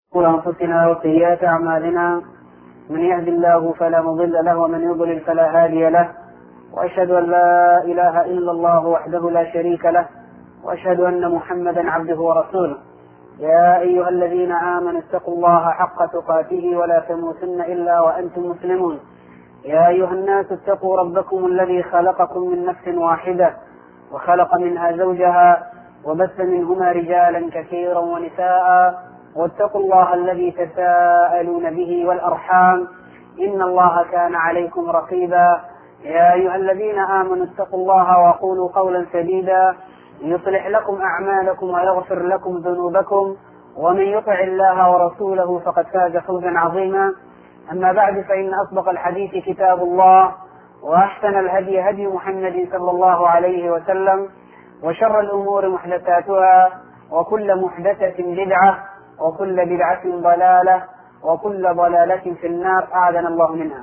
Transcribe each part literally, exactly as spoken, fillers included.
أنفسنا وسيئات أعمالنا من يهد الله فلا مضل له ومن يضلل فلا هادي له، وأشهد أن لا إله إلا الله وحده لا شريك له، وأشهد أن محمدا عبده ورسوله. يا أيها الذين آمنوا اتقوا الله حق تقاته ولا تموتن إلا وأنتم مسلمون. يا أيها الناس اتقوا ربكم الذي خلقكم من نفس واحدة وخلق منها زوجها وبث منهما رجالا كثيرا ونساء، واتقوا الله الذي تساءلون به والأرحام إن الله كان عليكم رقيبا. يا أيها الذين آمنوا اتقوا الله وقولوا قولا سديدا يصلح لكم أعمالكم ويغفر لكم ذنوبكم، ومن يطع الله ورسوله فقد فاز فوزا عظيما. أما بعد، فإن أصدق الحديث كتاب الله، وأحسن الهدي هدي محمد صلى الله عليه وسلم، وشر الأمور محدثاتها، وكل محدثة بدعة، وكل بدعة ضلالة، وكل ضلالة في النار، أعاذنا الله منها.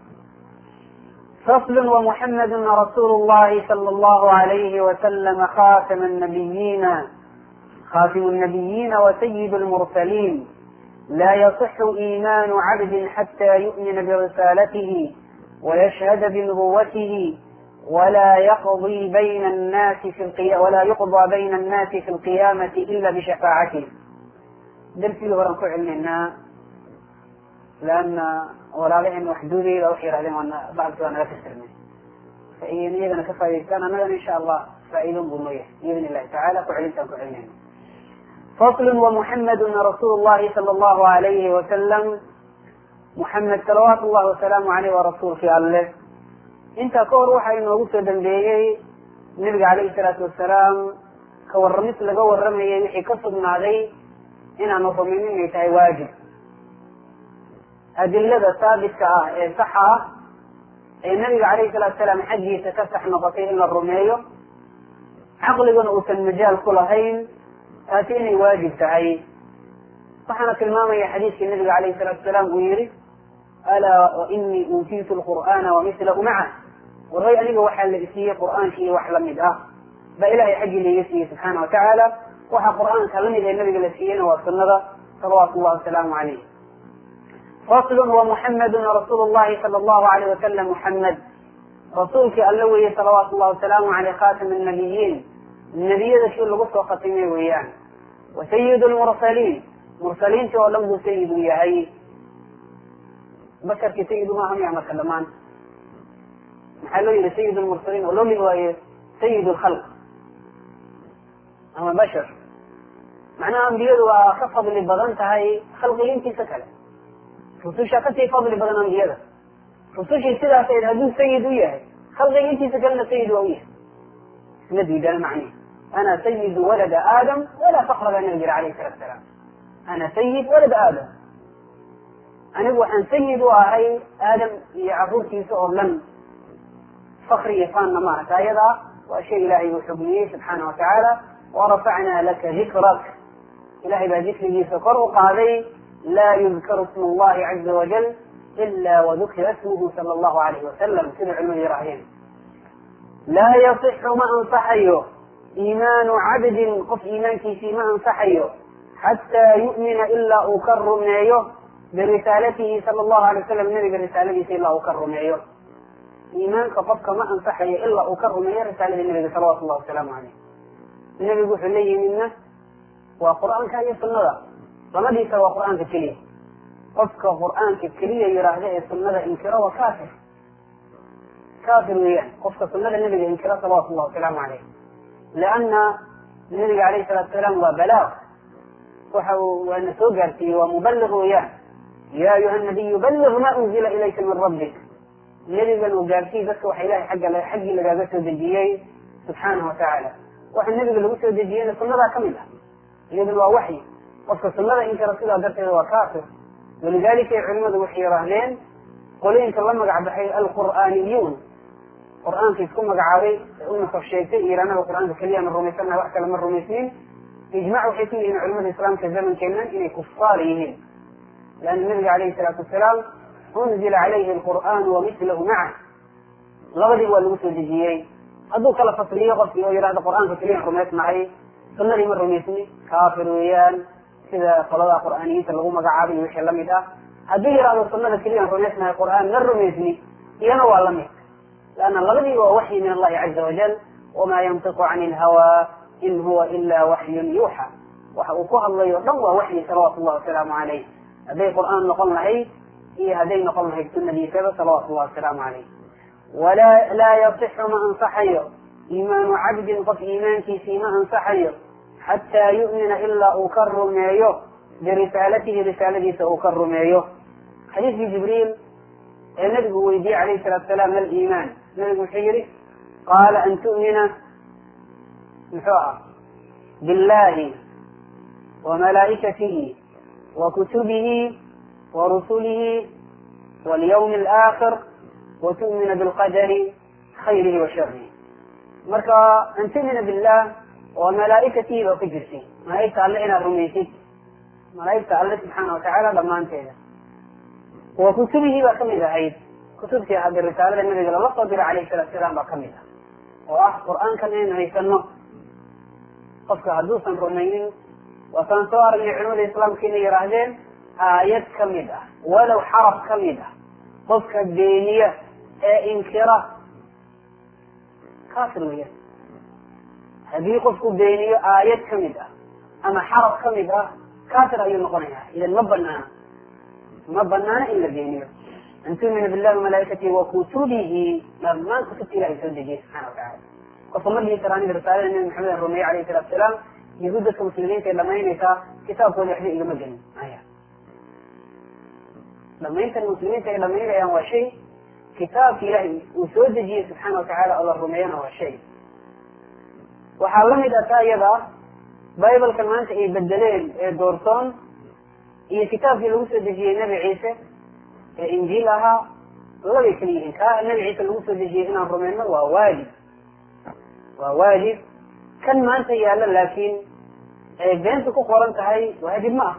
فصل: ومحمد رسول الله صلى الله عليه وسلم خاتم النبيين خاتم النبيين وسيد المرسلين، لا يصح إيمان عبد حتى يؤمن برسالته ويشهد بنبوته، ولا يقضي بين الناس في القيامة ولا يقضى بين الناس في القيامة إلا بشفاعته. درسي ورا كعلمنا لأن ولالهم وحدودي لو خير عليهم أن بعض أنا لا تسترمي فإن إذا كفى كان أنا إن شاء الله فإذن بمية بإذن الله تعالى كعلمتم كعلمين. فصل: ومحمد رسول الله صلى الله عليه وسلم. محمد صلوات الله وسلامه عليه ورسول في الله انت كور وحي انه وصل دنبيي النبي عليه الصلاة والسلام كورمت لغا ورمي وحي كسبنا عليه إن أنا ضمنين يتعي واجب. أدلة ثابتة آه صحة النبي عليه الصلاة والسلام حجي تكسح نقطين إلى الرمية عقل جنوس المجال كلهين آتيني واجب تعي. صحنا كلمة يا حديث النبي عليه الصلاة والسلام ويري: ألا وإني أوتيت القرآن ومثله معه. والرأي أنه وحل إسيه قرآن شيء وحل مدآه بإلهي حجي لي يسيه سبحانه وتعالى وحا قرآن كلمه إلى النبي الأسيين والسنة صلوات الله وسلامه عليه. فصل: ومحمد رسول الله صلى الله عليه وسلم. محمد رسولك اللوي صلوات الله وسلامه عليه خاتم النبيين، النبي ذا شو اللي قصة ختمه وياه، وسيد المرسلين، مرسلين شو لمدوا سيد وياهي بشر كسيد ما هم يعمل كلمان محلو إلى سيد المرسلين ولولي هو سيد الخلق أما بشر معناها أنبياء وكفض اللي بدنت هاي خلقين في سكلة رسوشا كتي فضل بدن أنبياء رسوشي سيدا سيد هدو سيد وياه خلقين في سكلنا سيد وياه الذي ده معني أنا سيد ولد آدم ولا فخر بين النبي عليه الصلاة والسلام. أنا سيد ولد آدم، أنا أبو أن سيد وهاي آدم يعبود في سؤال لم فخر يفان ما تايدا وأشياء إلهي وحبنيه سبحانه وتعالى. ورفعنا لك ذكرك، إلهي بذكره فقر وقاضي لا يذكر اسم الله عز وجل إلا وذكر اسمه صلى الله عليه وسلم. سنع المجرعين لا يصح ما أنصحيه إيمان عبد قف إيمانك في ما أنصحيه حتى يؤمن إلا أكرم نايه برسالته صلى الله عليه وسلم. النبي برسالته إلا أكرم نايه إيمانك قفك ما أنصحيه إلا أكرم نايه رسالة النبي صلى الله عليه وسلم عليه. النبي يقول عليه منه وقرآن كان يسنده فما دي سوى قرآن كالكلية قفك قرآن كالكلية يراهده يسنده إنكرا وكافر كافر وياه قفك سنده النبي إنكرا صلى الله عليه وسلم عليه، لأن النبي عليه الصلاة والسلام وبلاغ وأن سوقرتي ومبلغ وياه. يا أيها النبي بلغ ما أنزل إليك من ربك. النبي قال وقارتي بس وحي الله حق الله حق اللي قابته دجيي سبحانه وتعالى. وحي النبي قال وسوى دجيي صنبها كاملة يقول هو وحي وفق صنبها إنك رسول الله درته هو كافر. ولذلك علماء وحي راهنين قولي إنك الله مقع بحي القرآنيون قرآن في سكون مقعاري أمنا صفشيكتي إيرانا وقرآن بكلية من رميسنا وأكل من رميسين يجمعوا حيثين إن علماء الإسلام كالزمن كنان إنه كفاريين، لأن النبي عليه الصلاة والسلام أنزل عليه القرآن ومثله معه لغدي والمسل دجيي أدو كلا فصلية قفل ويراد القرآن في كلية رميس معي سنة من رميسني كافر ويان sida qolada qur'aaniyiinta lagu magacaabay iyo wixii lamid ah haddii yidhahdo sunnada keliya aan rumaysnahay qur'aan ma rumaysni iyana waa lamid laanna labadiiba waa waxyi min allahi caza wajal wamaa yantiqu cani ilhawa in huwa ila waxyun yuuxa waxa uu ku hadlayo o dhan waa waxyi salawaatu llahi wasalaamu caleyh hadday qur'aan noqon lahayd iyo hadday noqon lahayd sunadiisaba salawaatu llahi wasalaamu caleyh walaa laa yasixu ma ansaxayo iimaanu cabdin qof iimaankiisii ma ansaxayo xataa yu'mina ilaa uu ka rumeeyo birisaalatihi risaaladiisa uu ka rumeeyo xadiiskii jibriil ee nabigu weydiiyey calayhi salatu salaam mal iimaan nabigu wuxuu yihi qaala an tu'mina muxuu aha billahi wa malaa'ikatihi wa kutubihi wa rusulihi walyawmi alaakhir wa tu'mina bilqadari khayrihi wa sharihi marka an tu'mina billah waa malaa'ikatihi baa ku jirtay malaaigta alle inaad rumaysid malaaigta alle subxaana watacaala dhammaanteeda wa kutubihi baa kamid ahayd kutubtii hadda risaalada nabiga lala soo diro calayhi salatu salaam baa kamid ah oo ah qur'aankan inaynu haysano qofka hadduusan rumaynin waasaan soo aragnay culimada islaamka inay yihaahdeen aayad kamid ah walow xaraf kamid ah qofka beeniya ee inkira kaafir weya haddii qofku beeniyo aayad kamid ah ama xaraf kamid ah kaafir ayuu noqonaya idan ma banaana ma banaana in la beeniyo an tu'mina billahi wamalaa'ikatihi wa kutubihi dhammaan kutubta ilahay soo dejiyay subxana watacala qofka ma dhihi kara aniga risaalada nabi maxamed aan rumeeye alayhi salatu salaam yahuud dadka muslimiinta ay dhamaynaysaa kitaabkooda waxba igama gelin maya dhamayntan muslimiinta ay dhamaynayaan waa shay kitaabka ilahay uu soo dejiyey subxaana watacala oo la rumeeyana waa shay waxaa lamid ah taa iyada ah bibalkan maanta ay bedeleen ee doorsoon iyo kitaabkii lagu soo dejiyey nebi ciise ee injiil ahaa labay kala yihiin kaa nebi ciise lagu soo dejiyey inaan rumeyno waa waajib waa waajib kan maanta yaalla laakiin ay beenta ku qoran tahay waajib ma ah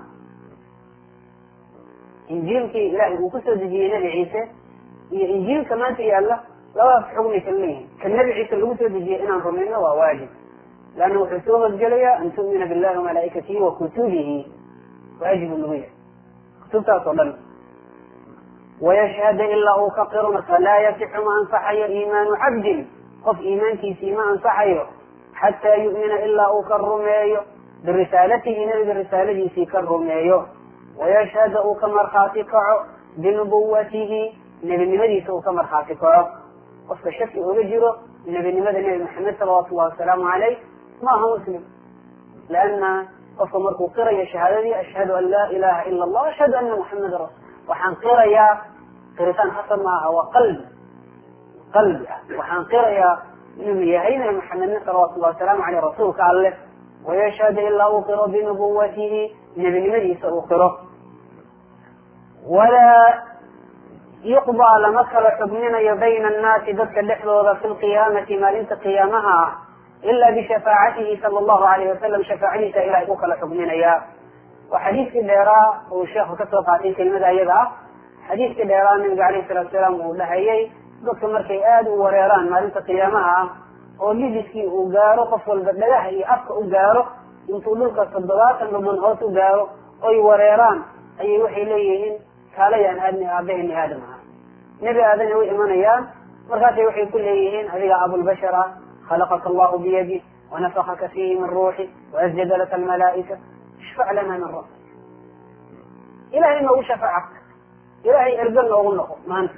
injiilkii ilahay uu kusoo dejiyey nebi ciise iyo injiilka maanta yaalla labadaas xugmay kala leeyihin kan nebi ciise lagu soo dejiyey inaan rumeyno waa waajib leanna wuxuu soo hosgelayaa an tu'mina billahi wamalaa'ikatihi wa kutubihi waajibu nagu yahay kutubtaas oo dhan wayashhada ilaa uu ka qiro marka laa yasixu ma ansaxayo iimaanu cabdin qof iimaankiisii ma ansaxayo xataa yu'mina ilaa uu ka rumeeyo birisaalatihi nabiga risaaladiisii ka rumeeyo wayashhada uu ka markhaati kaco binubuwatihi nebinimadiisa uu ka markhaati kaco qofka shaki oga jiro nebinimada nebi maxamed salawaatu llahi wasalaamu caleyh ma aha muslim leanna qofka markuu qirayo shahaadadii ashhadu an laa ilaha ila allah ashhadu ana muxamada rasul waxaan qirayaa qiritaan xasan ma aha waa qalbi qalbi ah waxaan qirayaa inuu yahay nabi maxamedna salawaatu llahi wasalaamu aleyh rasuulka alleh wayashhada ilaa uu qiro binubuwatihi nebinimadiisa uu qiro walaa yuqdaa lama kala xugminayo bayna annaasi dadka dhexdooda fi lqiyaamati maalinta qiyaamaha ah ila bishafaacatihi sala allahu alayh wasalam shafaacadiisa ilahay ku kala xugminaya waa xadiiskii dheeraa uu sheekhu kasoo qaatay kelimada iyada ah xadiiskii dheeraa nabiga alayhi salatu salaam uu dhahayay dadka markay aada u wareeraan maalinta qiyaamaha ah oo lidiskii uu gaaro qof walba dhagaha iyo afka u gaaro intuu dhulka toddobaatan dhudhun hoos u gaaro oy wareeraan ayay waxay leeyihiin kaalayaan aadni aabaheni aadam aha nebi aadana way imanayaan markaasay waxay ku leeyihiin adiga abulbashar ah khalaqaka allahu biyadi wanafakaka fiihi min ruuxi waasjada laka almalaa'ika ishfac lana min rabbik ilahay noogu shafaaca ilahay erga noogu noqo maanta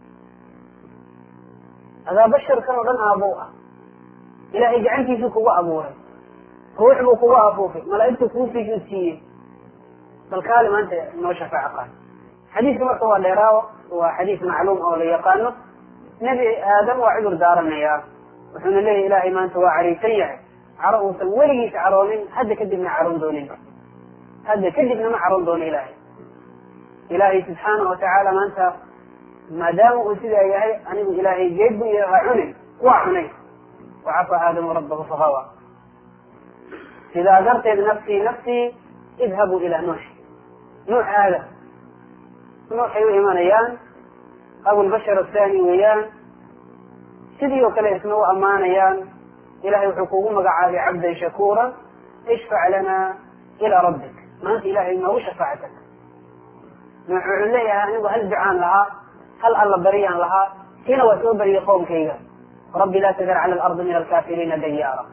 adaa basharkan oo dhan aabow ah ilahay gacantiisuu kugu abuuray ruux buu kugu afuufay malaa'igtu kuufiisu siiyey bal kaali maanta noo shafaaco qaad xadiiska marka waa dheeraawo waa xadiis macluum oo la yaqaano nebi aadam waa cudur daaranayaa wuxuuna leeyahy ilahay maanta waa cariisan yahay caro uusan weligiisa caroonin hadda kadibna caroon doonin hadda kadibna ma caroon doono ilahay ilahay subxaanahu watacaala maanta maadaama uu sidaa yahay anigu ilaahay geed bu ha cunin waa cunay wacafa aadamu rabbahu fahawa sidaa darteed nafsii nafsii idhabuu ilaa nuux nuux aadam nuuxay u imanayaan abulbashar athani weeyaan sidii oo kale isna u ammaanayaan ilahay wuxuu kugu magacaabay cabdan shakuura ishfac lana ilaa rabbik maanta ilaahay noogu shafaacatan wuxuu leeyahay anigu hal ducaan lahaa hal alla bariyaan lahaa kiina waa soo bariyay qowmkayga rabbi laa tadar cala alardi min alkaafiriina dayaara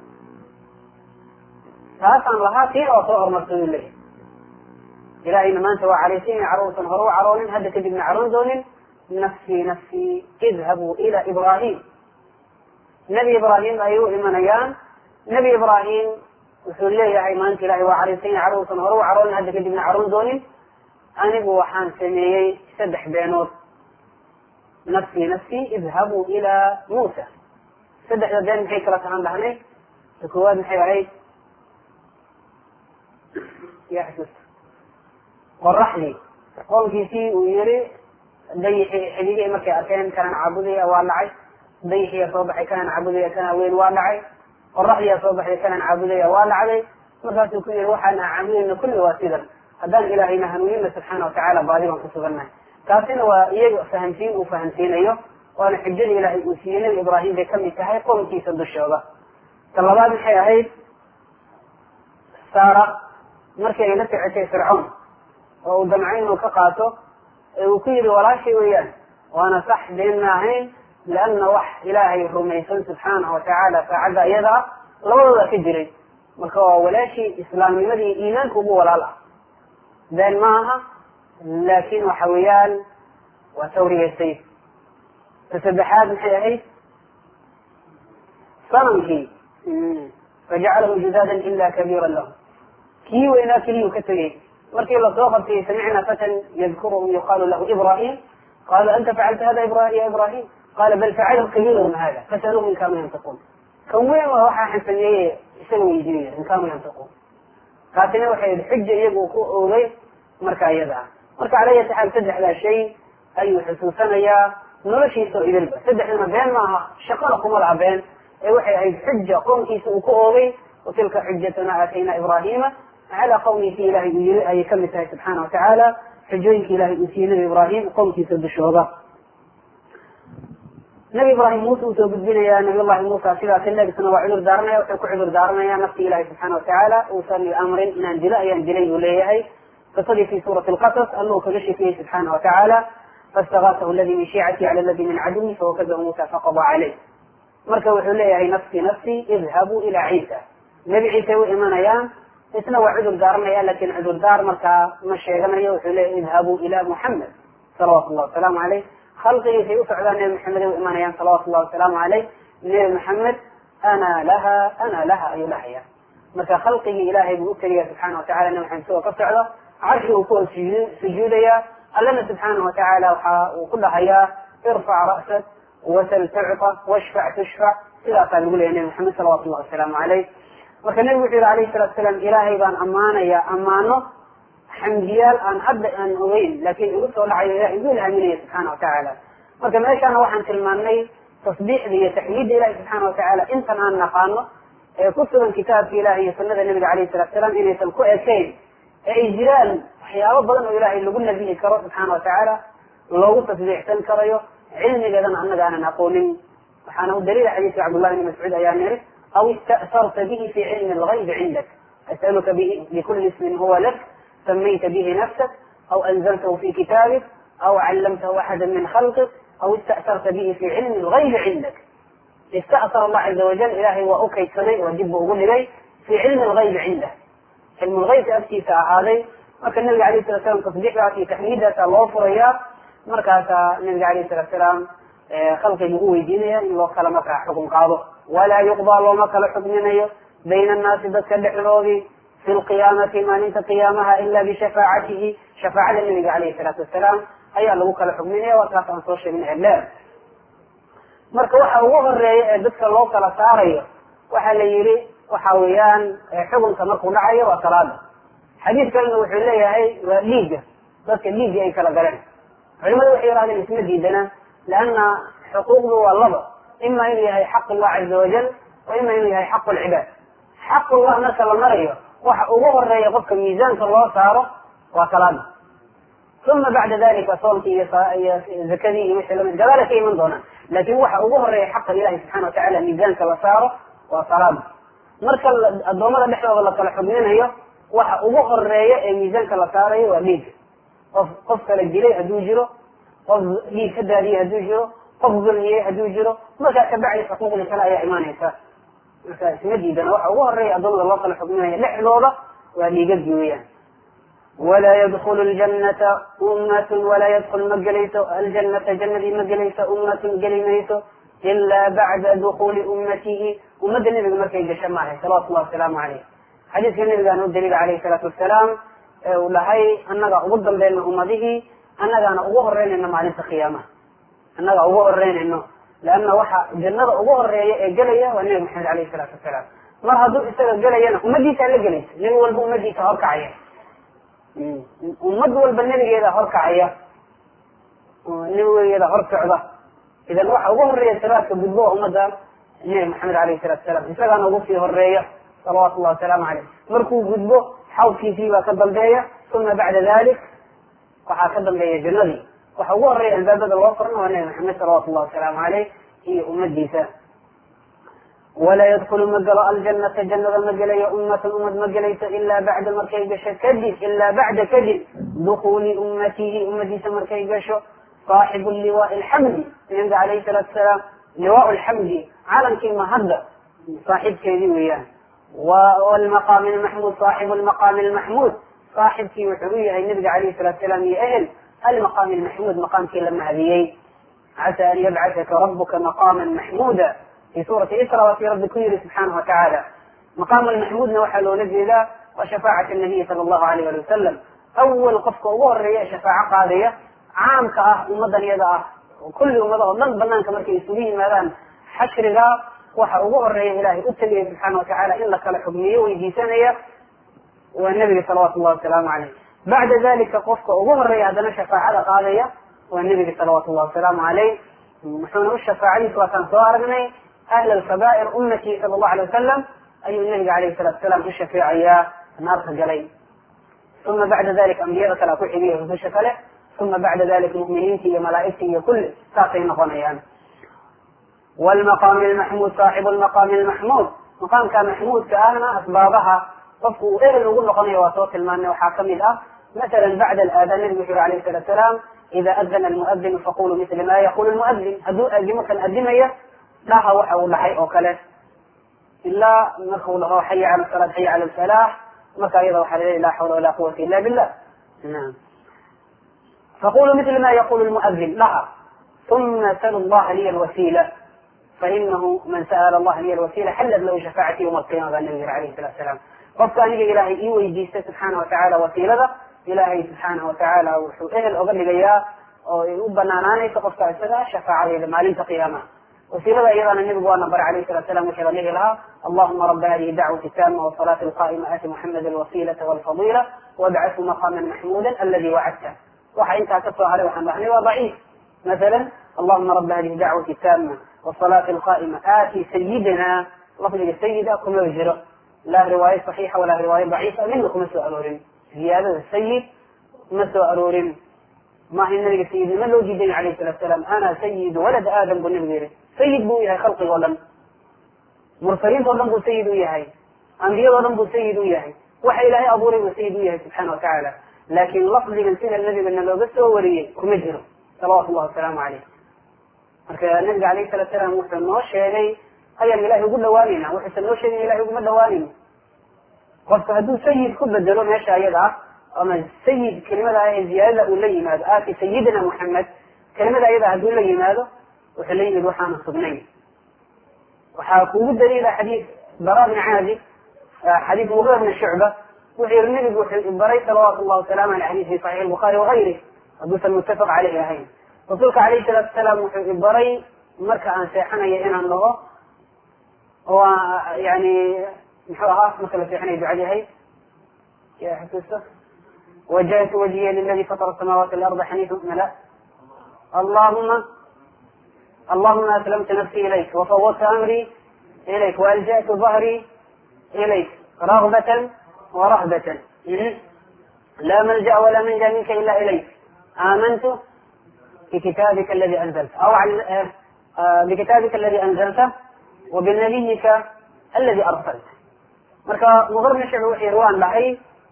taasaan lahaa kiina waa soo hormartay u leeyahay ilahayna maanta waa caraysanya carruurtan hore u caroonin hadda kadibna caroon doonin nafsii nafsii idhabuu ila ibrahim nebi ibrahim ayay u imanayaan nebi ibrahim wuxuu leeyahay maanta ilahay waa caraysanya carruurtan hore u caroonin hadda kadibna caroon doonin anigu waxaan sameeyey saddex beenood nafsii nafsii idhabuu ilaa muusa saddexda been maxay kala tahaan dhahnay ta koowaad maxay ahayd ya xasuusta qoraxdii qoomkiisii uu yiri dayixii xidigi markay arkeen kanaan caabudaya waa dhacay dayixiyaa soo baxay kanaan caabudaya kanaa weyn waa dhacay qoraxdiyaa soo baxday kanaan caabudaya waa dhacday markaasuu ku yiri waxaan caabudayna kulli waa sidan haddaan ilaahayna hanuunina subxaana watacaala baadi baan ku sugannahay taasina waa iyaga fahamsiin uu fahamsiinayo waana xujadii ilaahay uu siiyey nebi ibraahim bay kamid tahay qoomkiisa dushooda ta labaad maxay ahayd saara markii ay la socotay fircoon oo uu damcay inuu ka qaato ee uu ku yidhi walaashay weeyaan waana sax been ma ahayn lianna wax ilaahay rumaysan subxaanahu watacaala saacadda iyada ah labadooda ka jiray marka waa walaashii islaamnimadii iimaanka ugu walaal ah been ma aha laakin waxa weeyaan waa tawriyeysay ta saddexaad maxay ahayd sanamkii fajacalahu judaadan ila kabiiran lahu kii weynaa keliyuu ka tegey markii lasoo qabtay samicna fatan yadkuruhum yuqaalu lahu ibrahim qaalu anta facalta hada ya ibrahim qaala bal facalahu kabiiruhum hada fasaluuhum in kaanuu yantiquun kan weyn waa waxaan sameeyey isaga weydiinaya in kaanuu yantiquun taasina waxay xuja iyagu ku oogay marka iyada ah marka cala ayati xaal saddexdaa shay ayuu xusuusanayaa noloshiisa oo idilba saddexdana been maaha shaqada kuma laha been ee waxay ahayd xuja qoomkiisa uu ku oogay watilka xujatuna aatayna ibrahima cala qawmihi ilahay uu yiri ayay kamid tahay subxaana watacaala xujooyinka ilahay uu siiyey nabi ibrahim qoomkiisa dushooda nabi ibrahim muuse uu soo gudbinayaa nabiy llahi muusa sidaas nabigsana waa cudur daaranaya wuxuu ku cudur daaranaya nafti ilahi subxaana watacaala uusan i amrin inaan dilo ayaan dilay buu leeyahay qisadii fi suurati lqasas allahu kaga shekiyey subxaana watacaala faistagaatahu aladi min shiicati cala aladi min caduwi fawakazahu muusa faqada caleyh marka wuxuu leeyahay nafsi nafsi idhabuu ila ciisa nebi ciise u imanayaan isna waa cudur daaranaya lakin cudur daar markaa ma sheeganayo wuxuu leeyahy idhabuu ila muxamed salawatu llah wasalaamu caleyh khalqigiisay u socdaan nebi maxamed ay u imanayaan salawatu llahi wasalaamu caleyh nebi maxamed ana laha ana laha ayuu dhahaya marka khalqigii ilahay buu uteliya subxaana watacala nebi maxamed sigoo ka socdo carshi uu ku sujuudaya allana subxaana watacaala waxa uu ku dhahayaa irfac ra'sak wasal tucta washfac tushfac sidaasaa lagu leeyahy nebi maxamed salawatu llahi wasalaamu caleyh marka nebigu wuxuu yihi alayhi salatu salaam ilaahay baan ammaanaya ammaano xamdiyaal aan hadda aan ogeyn laakin igu soo dhacayo ilahay igu ilhaaminaya subxaana watacaala marka meeshaana waxaan tilmaamnay tasbiixda iyo taxmiidda ilahi subxaana watacaala intan aan naqaano ee ku sugan kitaabka ilahi iyo sunada nebiga alayhi salatu salaam inaysan ku ekayn ee ay jiraan waxyaabo badan oo ilahay lagu nabihi karo subxaana watacaala loogu tasbiixsan karayo cilmigeedana annaga aanan aqoonin waxaana u daliila xadiiska cabdullahi bni mascuud ayaa niri aw ista'sarta bihi fi cilmi algaybi cindak as'aluka bikuli ismin huwa lak samayta bihi nafsak aw anzaltahu fi kitaabik aw callamtahu axada min khalqik aw ista'sarta bihi fi cilmi algaybi cindak ista'sar allah caza wajal ilahay waa u kaydsaday waa dib bu ugu dhigay fi cilmi algaybi cindah cilmu lgaybka agtiisa ahaaday marka nabiga alayh salatu salam tasbiixdaas iyo taxmiiddaasa loo furayaa markaasaa nabiga alayh salatu salaam khalqiga u weydiinaya in loo kala markaa xukun qaado walaa yuqdaa looma kala xukminayo bayna annaasi dadka dhexdoodii fi lqiyaamati maalinta qiyaamaha ila bishafaacatihi shafaacada nabiga alayhi salaatu wasalaam ayaa lagu kala xukminaya waa taas aan soo sheegnay edheer marka waxa ugu horeeya ee dadka loo kala saarayo waxa la yihi waxa weeyaan xukunka markuu dhacayo waa salaada xadiid kalena wuxuu leeyahay waa dhiigga dadka dhiigga ay kala galeen culimadu waxay yihahdeen isma diidana leana xuquuqdu waa laba ima inuu yahay xaq llah caza wajal wa ima inuu yahay xaq lcibaad xaq llah marka la marayo waxa ugu horeeya qofka miisaanka loo saaro waa salaada uma bacda dalika soomkii iyo zakadii iyo wixii lamid gadaala ka iman doonaan lakin waxa ugu horeeya xaqa ilahi subxana watacala miisaanka la saaro waa salaada marka adoomada dhexdooda la kala xugminayo waxa ugu horeeya ee miisaanka la saarayo waa dhiigga. qof qof kala dilay hadduu jiro, qof dhiig ka daadiyey hadduu jiro, qof zulmiyey hadduu jiro, markaa kabacdi xuquuqdii kale ayaa imaanaysa. marka isma diidana waxa ugu horeeya addoomada loo kala xukminaya dhexdooda waa dhiigagii weeyaan. walaa yadkulu ljanata ummatun walaa yadkul ma gelayso aljanata jannadii ma gelayso ummatun geli mayso ila bacda dukuli ummatihi ummadda nebiga markay gasha maahay salawatu llahi wasalaamu caleyh. xadiiska nebigaana u daliila caleyhi salaatu wasalaam ee uu dhahay annagaa ugu dambeynna ummadihii, annagaana ugu horeynayno maalinta qiyaamaha, annagaa ugu horeynayno. leanna waxa jannada ugu horeeya ee gelaya waa nebi maxamed aleyhi salaatu wasalaam. mar hadduu isaga gelayana ummadiisaa la gelaysa, nebi walba ummadiisa horkacaya, ummad walba nebigeeda horkacaya, nebigeeda hor socda. idan waxa ugu horeeya siraadka gudbo waa ummadda nebi maxamed aleyhi salatu wasalaam, isagaana ugu sii horeeya salawatu llahi wasalaamu caleyh. markuu gudbo xawdkiisii baa ka dambeeya, uma bacda dalik waxaa ka dambeeya jannadii. waxa ugu horeeya albaabada loo furna waa nebi maxamed salawatu llahi wasalaamu caleyh iyo ummadiisa. walaa yadkulu ma galo aljanata jannada ma gelayo ummatan ummad ma gelayso ilaa bacda markay gasho kadib ilaa bacda kadib dukuli ummatihi ummadiisa markay gasho صاحب اللواء الحمدي nabiga عليه الصلاة والسلام لواء الحمدي calankii mahadda صaaxibkeedii weeyaan. والمقام المحمود صاحب المقام المحمود صaaxibkii wuxuu u yahay nabiga عليه الصلاة والسلام iyo ehel المقام المحمود maqaamkii la mahadiyey. عسى أن يبعثك ربك مقاما محمودا في سورة إسراء وفي رب ku yiri سبحانه وتعالى. مقام المحمودna waxaa loola jeedaa waa شhفاعة النبي صلى الله عليه ولي وسلم. أول qofka ugu horeeya shafaaco qaadaya caamka ah ummadan iyada ah kulli ummada oo dhan banaanka markay isugu yimaadaan xashriga waxa ugu horeeya ilaahay u tagaya subxaana watacaala in la kala xugmiyo weydiisanaya waa nebiga salawaatu llahi wasalaamu caleyh. bacda dalika qofka ugu horeeya haddana shafaacada qaadaya waa nebiga salawaatu llahi wasalaamu caleyh. muxuuna u shafaacadiisa waataan soo aragnay ahla alkabaa'ir ummatii sala allahu alay wasalam ayuu nebiga alayhi salatu wasalaam u shafeecayaa naarka galay. uma bacda dalika ambiyada kale ku xigiya rususha kale, uma bacda dalika muminiinti iyo malaaigti iyo kulli saasay noqonayaan. wlmaqaami lmaxmuud saaxibu lmaqaami lmaxmuud maqaamka maxmuudka ahna asbaabaha qofku uu ehel ugu noqonayo waa soo tilmaanay. waxaa kamid ah masalan bacda alaadaan nabigu wuxu yuri alayhi salatu salaam ida adana almuadinu faqulu mila ma yaqulu lmuadin. hadduu adimo kan adimaya dhaha waxa uu dhahay oo kale ilaa markau dhaho xaya cala salaat xaya cala lfalaax marka iyada waxaa laleeya la xawla walaa quwata ila billah. faqulu mila ma yaqulu lmuadin dhaha uma salu llaha liya alwasiila fainahu man sa'ala allaha liya alwasiila xallat lahu shafaacati yawma alqiyama baa nabiga yiri alayhi salatu salaam. qofka aniga ilaahay ii weydiista subxaana watacaala wasiilada ilaahay subxaana watacaala wuxuu ehel oga dhigayaa oo ay u banaanaanayso qofka isaga shafaacadeeda maalinta qiyaamaha. wasiilada iyadaana nabigu waana baray alayhi salatu salam wixii la dhihi lahaa allahuma raba hadihi dacwati taama wasalaati alqaa'ima aati muxamada alwasiilata walfadila wabcathu maqaama maxmuuda aladi wacadta. waxa intaa kasoo haray waxaan dhahnay waa daciif. masalan allahuma raba hadihi dacwati taama wasalaati alqaa'ima aati sayidina lafdiga sayida kuma jiro la riwaaye saxiixa walaa riwaaye daciifa midna kuma soo aroorin. ziyaadada sayid ma soo aroorin. maaha in nabiga sayidnimo loo diiday alayhi salatu salaam. ana sayid walad aadam buu nabiga yiri. sayid buu yahay khalqiga o dhan, mursaliinta o dhan buu sayid u yahay, ambiyada o dhan buu sayid u yahay, waxa ilaahay abuuray buu sayid u yahay subxaana watacaala. laakin lafdigan sida nabigana looga soo wariyey kuma jiro salawatu llahi wasalaamu caleyh. marka nabiga alayhi salatu salaam wuxuu noo sheegay ayaan ilahay ugu dhawaanayna, wuxuusan noo sheegin ilahay uguma dhawaanayno. qofka hadduu sayid ku bedelo meesha ayada ah ama sayid kelimada ah ee ziyaadada uu la yimaado aati sayidina muxamed kelimada ayada hadduu la yimaado wuxuu la yimid waxaana sugnayn. waxaa kuugu daliila xadiid bara bni caadi xadiid mugira bni shucba wuxuu yihi nabigu wuxuu baray salawaatu llahi wasalaamu aleyh xadiis fi saxiix lbukhaari wagayri hadduusan muttafaq caleyhi ahayn. rasuulka alayhi salaatu salaam wuxuu ibaray marka aan seexanayo inaan dhaho oo yani muxuu ahaa marka la seexanayo ducadii ahayd ya xasuusta wajahtu wajhiya liladi fatara samaawaati alarda xaniifa mala allahuma allahuma aslamtu nafsi ilayk wafawwadtu amri ilayk waalja'tu dahri ilayk ragbatan warahbatan la malja'a wala manja minka ila ilayk aamantu bkitaabika aladi anzalta aw bkitaabika aladi anzalta wabinabiyika aladi arsalta. marka muqir bni shucba wuxuu yiri waan dhahay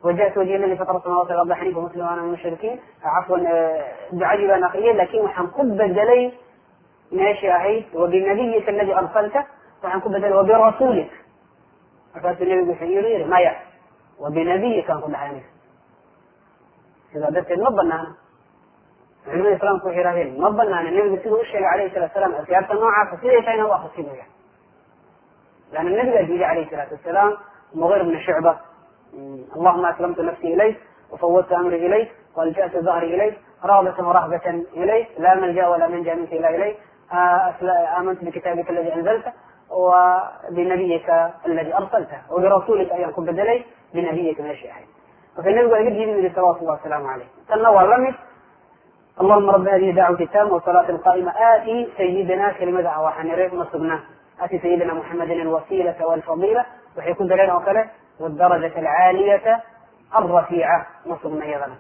وجهت وجهي الذي فطر السماوات والارض حنيفا مسلما وانا من المشركين عفوا دعائي بان اخريه لكن waxaan ku bedelay meeshii ahayd وبنبيك الذي ارسلته waxaan ku bedelay وبرسولك markaasuu nabigu wuxuu yiri maya وبنبيك aan ku dhaxaynay sida dadka ma banaana culimada islaamku waxay yiraahdeen ma banaana nabigu siduu u sheegay calayhi salaatu wasalaam asyaabta noocaasa siday tahayna waa khasibaya لأن النبي قال عليه الصلاة والسلام مغير بن شعبة اللهم أسلمت نفسي إليك وفوضت أمري إليك والجأت ظهري إليك راغبة ورهبة إليك لا ملجأ ولا منجأ منك إلا إليك آمنت بكتابك الذي أنزلته وبنبيك الذي أرسلته وبرسولك أن يكون بدلي بنبيك من الشيء وفي النبي قال يجي من صلوات الله والسلام عليه تنوى الرمز اللهم رب هذه دعوة التامة والصلاة القائمة آتي سيدنا كلمة دعوة حنريك مصبنا آتي سيدنا محمد الوسيلة والفضيلة وحيكون دليل وكله والدرجة العالية الرفيعة مصبنا يضنا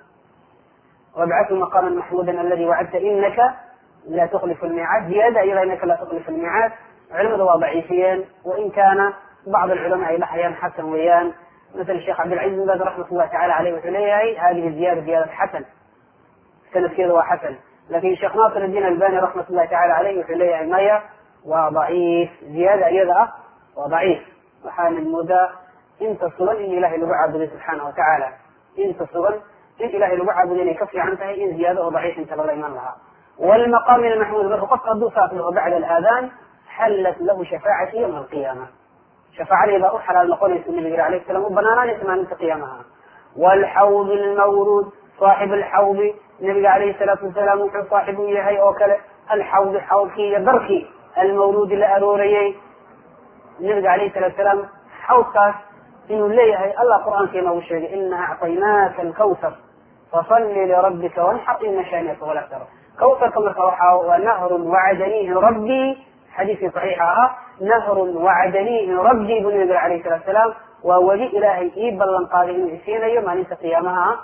وابعث مقاما محمودا الذي وعدت إنك لا تخلف الميعاد زيادة أيضا إنك لا تخلف الميعاد علم ضعيفين وإن كان بعض العلماء إلى أحيان حسن ويان مثل الشيخ عبد العزيز بن باز رحمة الله تعالى عليه وعليه هذه الزيادة زيادة حسن سنة كذا وحسن لكن الشيخ ناصر الدين الباني رحمة الله تعالى عليه وعليه مية وضعيف زيادة أيضا وضعيف وحال المدى انت الصغن إن إلهي لبعض سبحانه وتعالى انت الصغن إن إلهي لبعض لن يكفي عنها إن زيادة وضعيف انت الله إيمان لها والمقام المحمود له قد قد صافله بعد الآذان حلت له شفاعة يوم القيامة شفاعة إذا أحرى المقول النبي عليه السلام وبنانا لثمان قيامها والحوض المورود صاحب الحوض النبي عليه الصلاة والسلام وحي صاحبه يهي أوكله الحوض حوضي بركي المولود الأروري النبي عليه الصلاة والسلام حوضك إنه ليه الله قرآن كما وشهد إنا أعطيناك الكوثر فصل لربك وانحق إن شانئك ولا أكثر كوثر كما صرحه ونهر وعدنيه ربي حديث صحيحها نهر وعدنيه ربي بالنبي عليه الصلاة والسلام وولي إلهي إيبا لنقاله إسينا يوم أن قيامها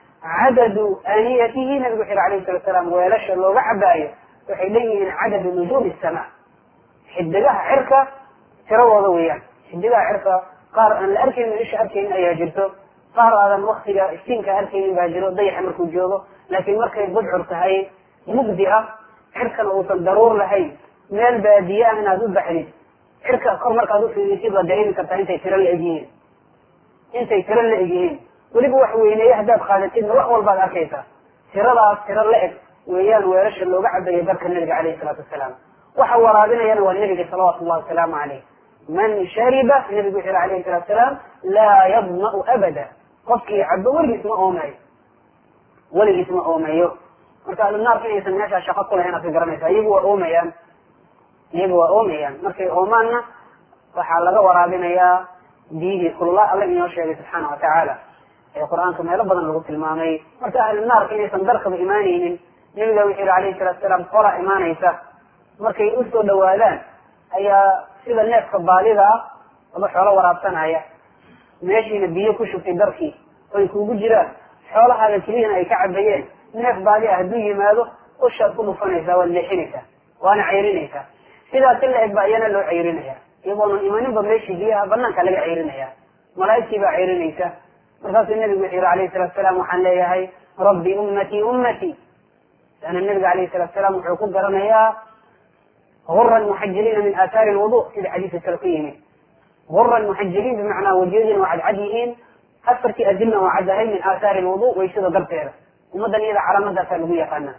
عدد آنيته نبي عليه الصلاة والسلام ويلش الله عباية وحيليه عدد نجوم السماء حدقها عركة تروى ضويا حدقها عركة قار أن الأركن من إيش أركن أي جرته قار هذا الوقت استنك أركن باجره ضيح مركو جوله لكن مركز بدعر هاي مبدئة عركة وصل ضرور لهي من البادية من هذول بحري عركة كم مركز في يصير دعين كتر أنت يترى الأجيين أنت يترى الأجيين ولبوا حوين يهدى بخالتين وأول بعد أكيسة ترى لا ترى اللعب ويان ويرش اللي بعد يبارك النبي عليه الصلاة والسلام وحور هذا ينوى النبي صلى الله عليه وسلم عليه من شرب النبي عليه الصلاة والسلام لا يظمأ أبدا قفكي عبد ولي اسمه أومي ولي اسمه أومي مركز النار كان يسميها شقق هنا في قرنيسة يبوا أوميان يبوا أوميان مركز أومانا وحال ورابنا يا ديه كل الله الله ينوشي سبحانه وتعالى القرآن كما يلبض الوقت المامي مركز النار كان يسندرك بإيمانين النبي عليه الصلاة والسلام قرأ إيمانيسه مركز يؤسوا دوالان أي sida neefka baalida ama xoolo waraabsanaya meeshiina biyo ku shubtay darkii oo kuugu jiraan xoolaha kaliya ay ka cabayeen neef baali ah haduu yimaado ushaad ku dhufanaysaa waa leexinaysaa waana ceyrinaysaa sidaas la eg baayana loo ceyrinaya iyadoo iimaanin ba meeshii biyaha banaanka laga ceyrinaya malaa'iktii baa ceyrinaysa markaasuu nabigu wuxuu alayhi salaatu wasalaam waxaan leeyahay rabbi ummati ummati ana nabiga alayhi salaatu wasalaam wuxuu ku garanayaa غر المحجلين من آثار الوضوء في الحديث التلقيني غر المحجلين بمعنى وجيهين وعدعديهين أثر في أدنى وعدهين من آثار الوضوء ويشد ضرطيرة ومدني إذا على مدى فالوية قلنا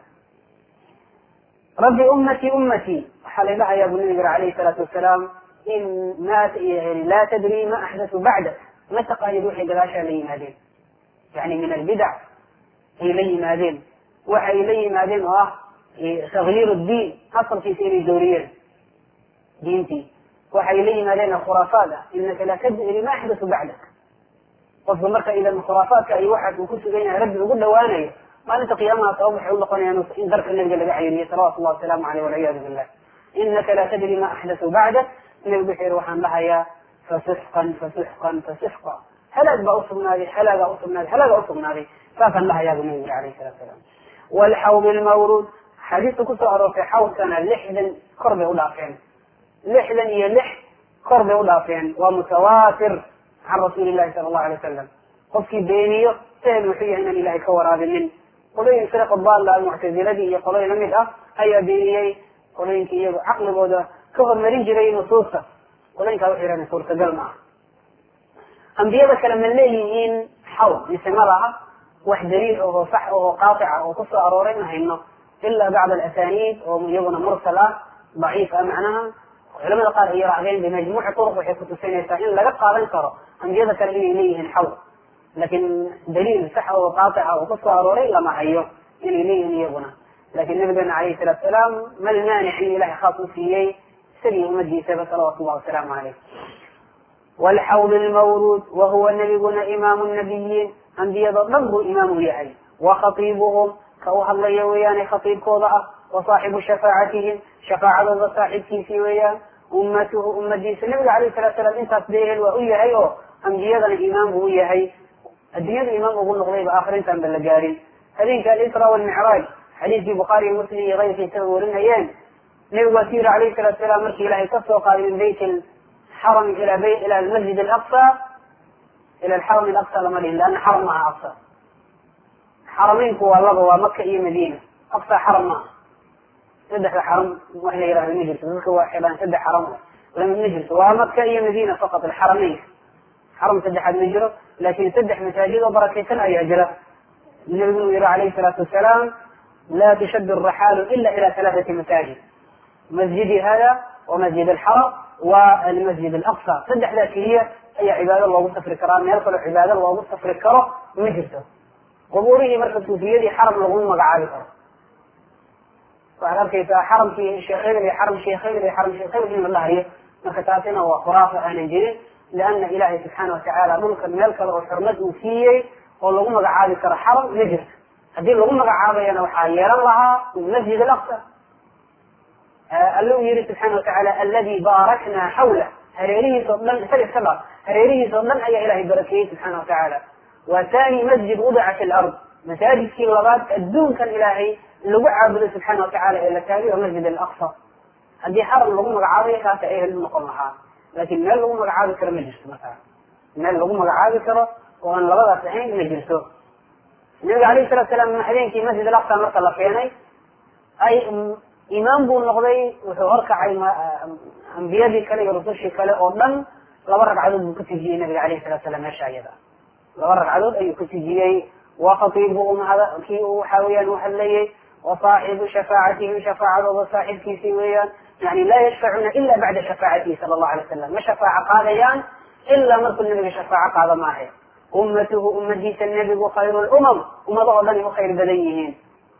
ربي أمتي أمتي حال لها يا ابن النبي عليه الصلاة والسلام إن ما لا تدري ما أحدث بعدك متى قال يروحي قلاشا لي مادين يعني من البدع إلي مادين وحي إلي مادين وآه تغيير الدين أصل في سير الدوريين دينتي وحي إليه ما لنا خرافات إنك لا تدري ما أحدث بعدك قصد مرك إذا من خرافات أي واحد وكنت بين ربي وقل له وأنا ما أنت قيامها صوبح يقول لك أنا إن درك النبي اللي بعيني صلوات الله والسلام عليه والعياذ بالله إنك لا تدري ما أحدث بعدك النبي بحير وحن لها يا فسحقا فسحقا فسحقا هلق بأصل نادي هلق أصل نادي هلق أصل نادي فافا لها يا النبي عليه الصلاة والسلام والحوض المورود حديث كنت أرى في حوض كان لحدا قرب أولافين لحدا هي لح قرب أولافين ومتواتر عن رسول الله صلى الله عليه وسلم qofkii beeniyo ehel wuxuu yahay inaan ilahay ka waraabinin. qolooyin firqa daalla muctaziladii iyo qolooyin lamid ah ayaa beeniyey qolooyinkii iyago caqligooda ka hormarin jiray nusuusta. qolooyinkaa waxay yidhahdeen suurtagal ma aha. ambiyada kale ma leeyihiin xawl mise ma laha wax daliil oo sax oo qaatica oo kusoo arooray ma hayno ilaa bacd alasaniid oo iyaguna mursal ah daciif ah. macnaha culamada qaar ay yarahdeen bimajmuuci turuq waxay kutusinaysaa in laga qaadan karo ambiyada kale inay leeyihiin xawl, lakin daliil sax oo qaatica oo kusoo arooray lama hayo inay leeyihiin iyaguna. lakin nabigeena alayhi salaatu salaam mal maanic in ilahay khaas u siiyey isagii umadiisaba salawatu llahi wasalaamu caleyh. wlxawd lmawruud wahuwa nabiguna imaamu nabiyiin ambiyado dhan buu imaam u yahay. wakatiibuhum ka u hadlaya weeyaane khatiibkooda ah. wasaaxibu shafaacatihim shafaacadooda saaxibkiisii weeyaan. ummatuhu ummadiisa nabiga alayh salatu salaam intaas beehel waa u yahay oo ambiyadana imaam buu u yahay. adduunyada imaam ugu noqdayba aakhirintan ba la gaarin. habeenka alisra walmicraaj xadiiskii bukhaari iyo muslim iyo keyrkiisaba warinayeen nabigu waa ku yiri alayhi salatu salaam markii ilahay kasoo qaaday min bayt xaram ila ila almasjid alaqsa ila alxaram alaqsa lama dhihin laana xaram maaha aqsa. xarameynku waa laba, waa maka iyo madiina. aqsa xaram maaha. saddexda xaram wax la yihahdo ma jirto. dadka waa xidhaan saddex xaram lama ma jirto. waa maka iyo madiina faqat alxarameynka. xaram saddexaad ma jiro, lakin saddex masaajid oo barakeysan ayaa jira. nabigu uu yihi alayhi salaatu wasalaam la tushaddu alraxaalu ila ila halaathati masaajid masjidi hada wamasjid alxaram walmasjid alaqsa. saddexdaa keliya ayaa cibaado loogu safri karaa. meel kaloo cibaado loogu safri karo ma jirto. qubuurihii marka suufiyadii xaram laguma magacaabi karo. waxaad arkaysaa xaramkii sheekh hebel iyo xaram sheekh hebel iyo xaram sheekh hebel in la dhahayo. marka taasina waa khuraafa aanan jirin, liana ilahay subxaana watacaala dhulkan meel kale oo xurmad uu siiyey oo lagu magacaabi karo xaram ma jirto. haddii lagu magacaabayana waxaa yeelan lahaa masjid alaqsa. alla uu yihi subxaana watacaala aladi baarakna xawlah, hareerihiis oo dhan isaga iska dhaaf hareerihiis oo dhan ayaa ilahay barakeeyey subxaana watacaala. wa thani masjid wudica fi lard, masaajidkii labaad adduunkan ilaahay lagu caabudo subxaana watacaala ee la taagay waa masjid alaqsa. haddii xaram lagu magacaabayo kaasa ehel noqon lahaa, lakin meel lagu magacaabi karo ma jirto. markaa meel lagu magacaabi karo oo aan labadaas ahayn ma jirto. nabiga alayhi salatu salaam habeenkii masjid alaqsa marka la keenay ay imaam buu noqday. wuxuu horkacay ambiyadii kale iyo rusushii kale oo dhan. laba ragcadood buu ku tujiyey nabiga alayhi salatu salam meesha ayada. laba ragcadood ayuu ku tujiyey. wakatiibuhum kii uu waxa weyaan u hadlayey. wasaaxibu shafaacatihim shafaacadooda saaxibkiisii weeyaan. yani laa yashfacuna ila bacda shafaacatihi sala allahu alay wasalam. ma shafaaco qaadayaan ilaa markuu nabiga shafaaco qaado maahe. ummatuhu ummadiisa nebigu khayru lumam ummado oo dhan ay u khayr badan yihiin.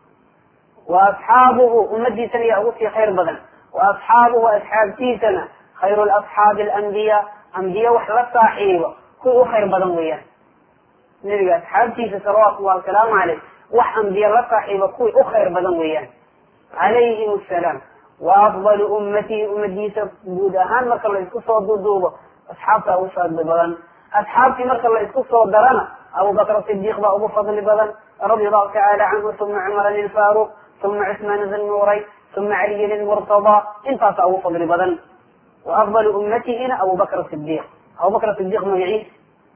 waasxaabuhu ummadiisana yaa ugu sii khayr badan. waasxaabuhu asxaabtiisana khayru lasxaabi alambiya ambiya wax la saaxiibo kuwii u khayr badan weeyaan. nebiga asxaabtiisa salawaatu llahi wasalaamu caleyh wax ambiya la saaxiibo kuwii u khayr badan weeyaan calayhim assalaam. waafdalu ummatihi ummadiisa guud ahaan marka la isku soo duuduubo asxaabtaa ugu fadli badan. asxaabtii marka la isku soo darana abubakr sidiiq baa ugu fadli badan radi allahu tacaala canhu. uma cumaran ilfaaruq, uma cusmaan dhannuuray, uma caliyin ilmurtadaa. intaasa ugu fadli badan. waafdalu ummatihina abubakr sidiiq. abubakr sidiiq magaciis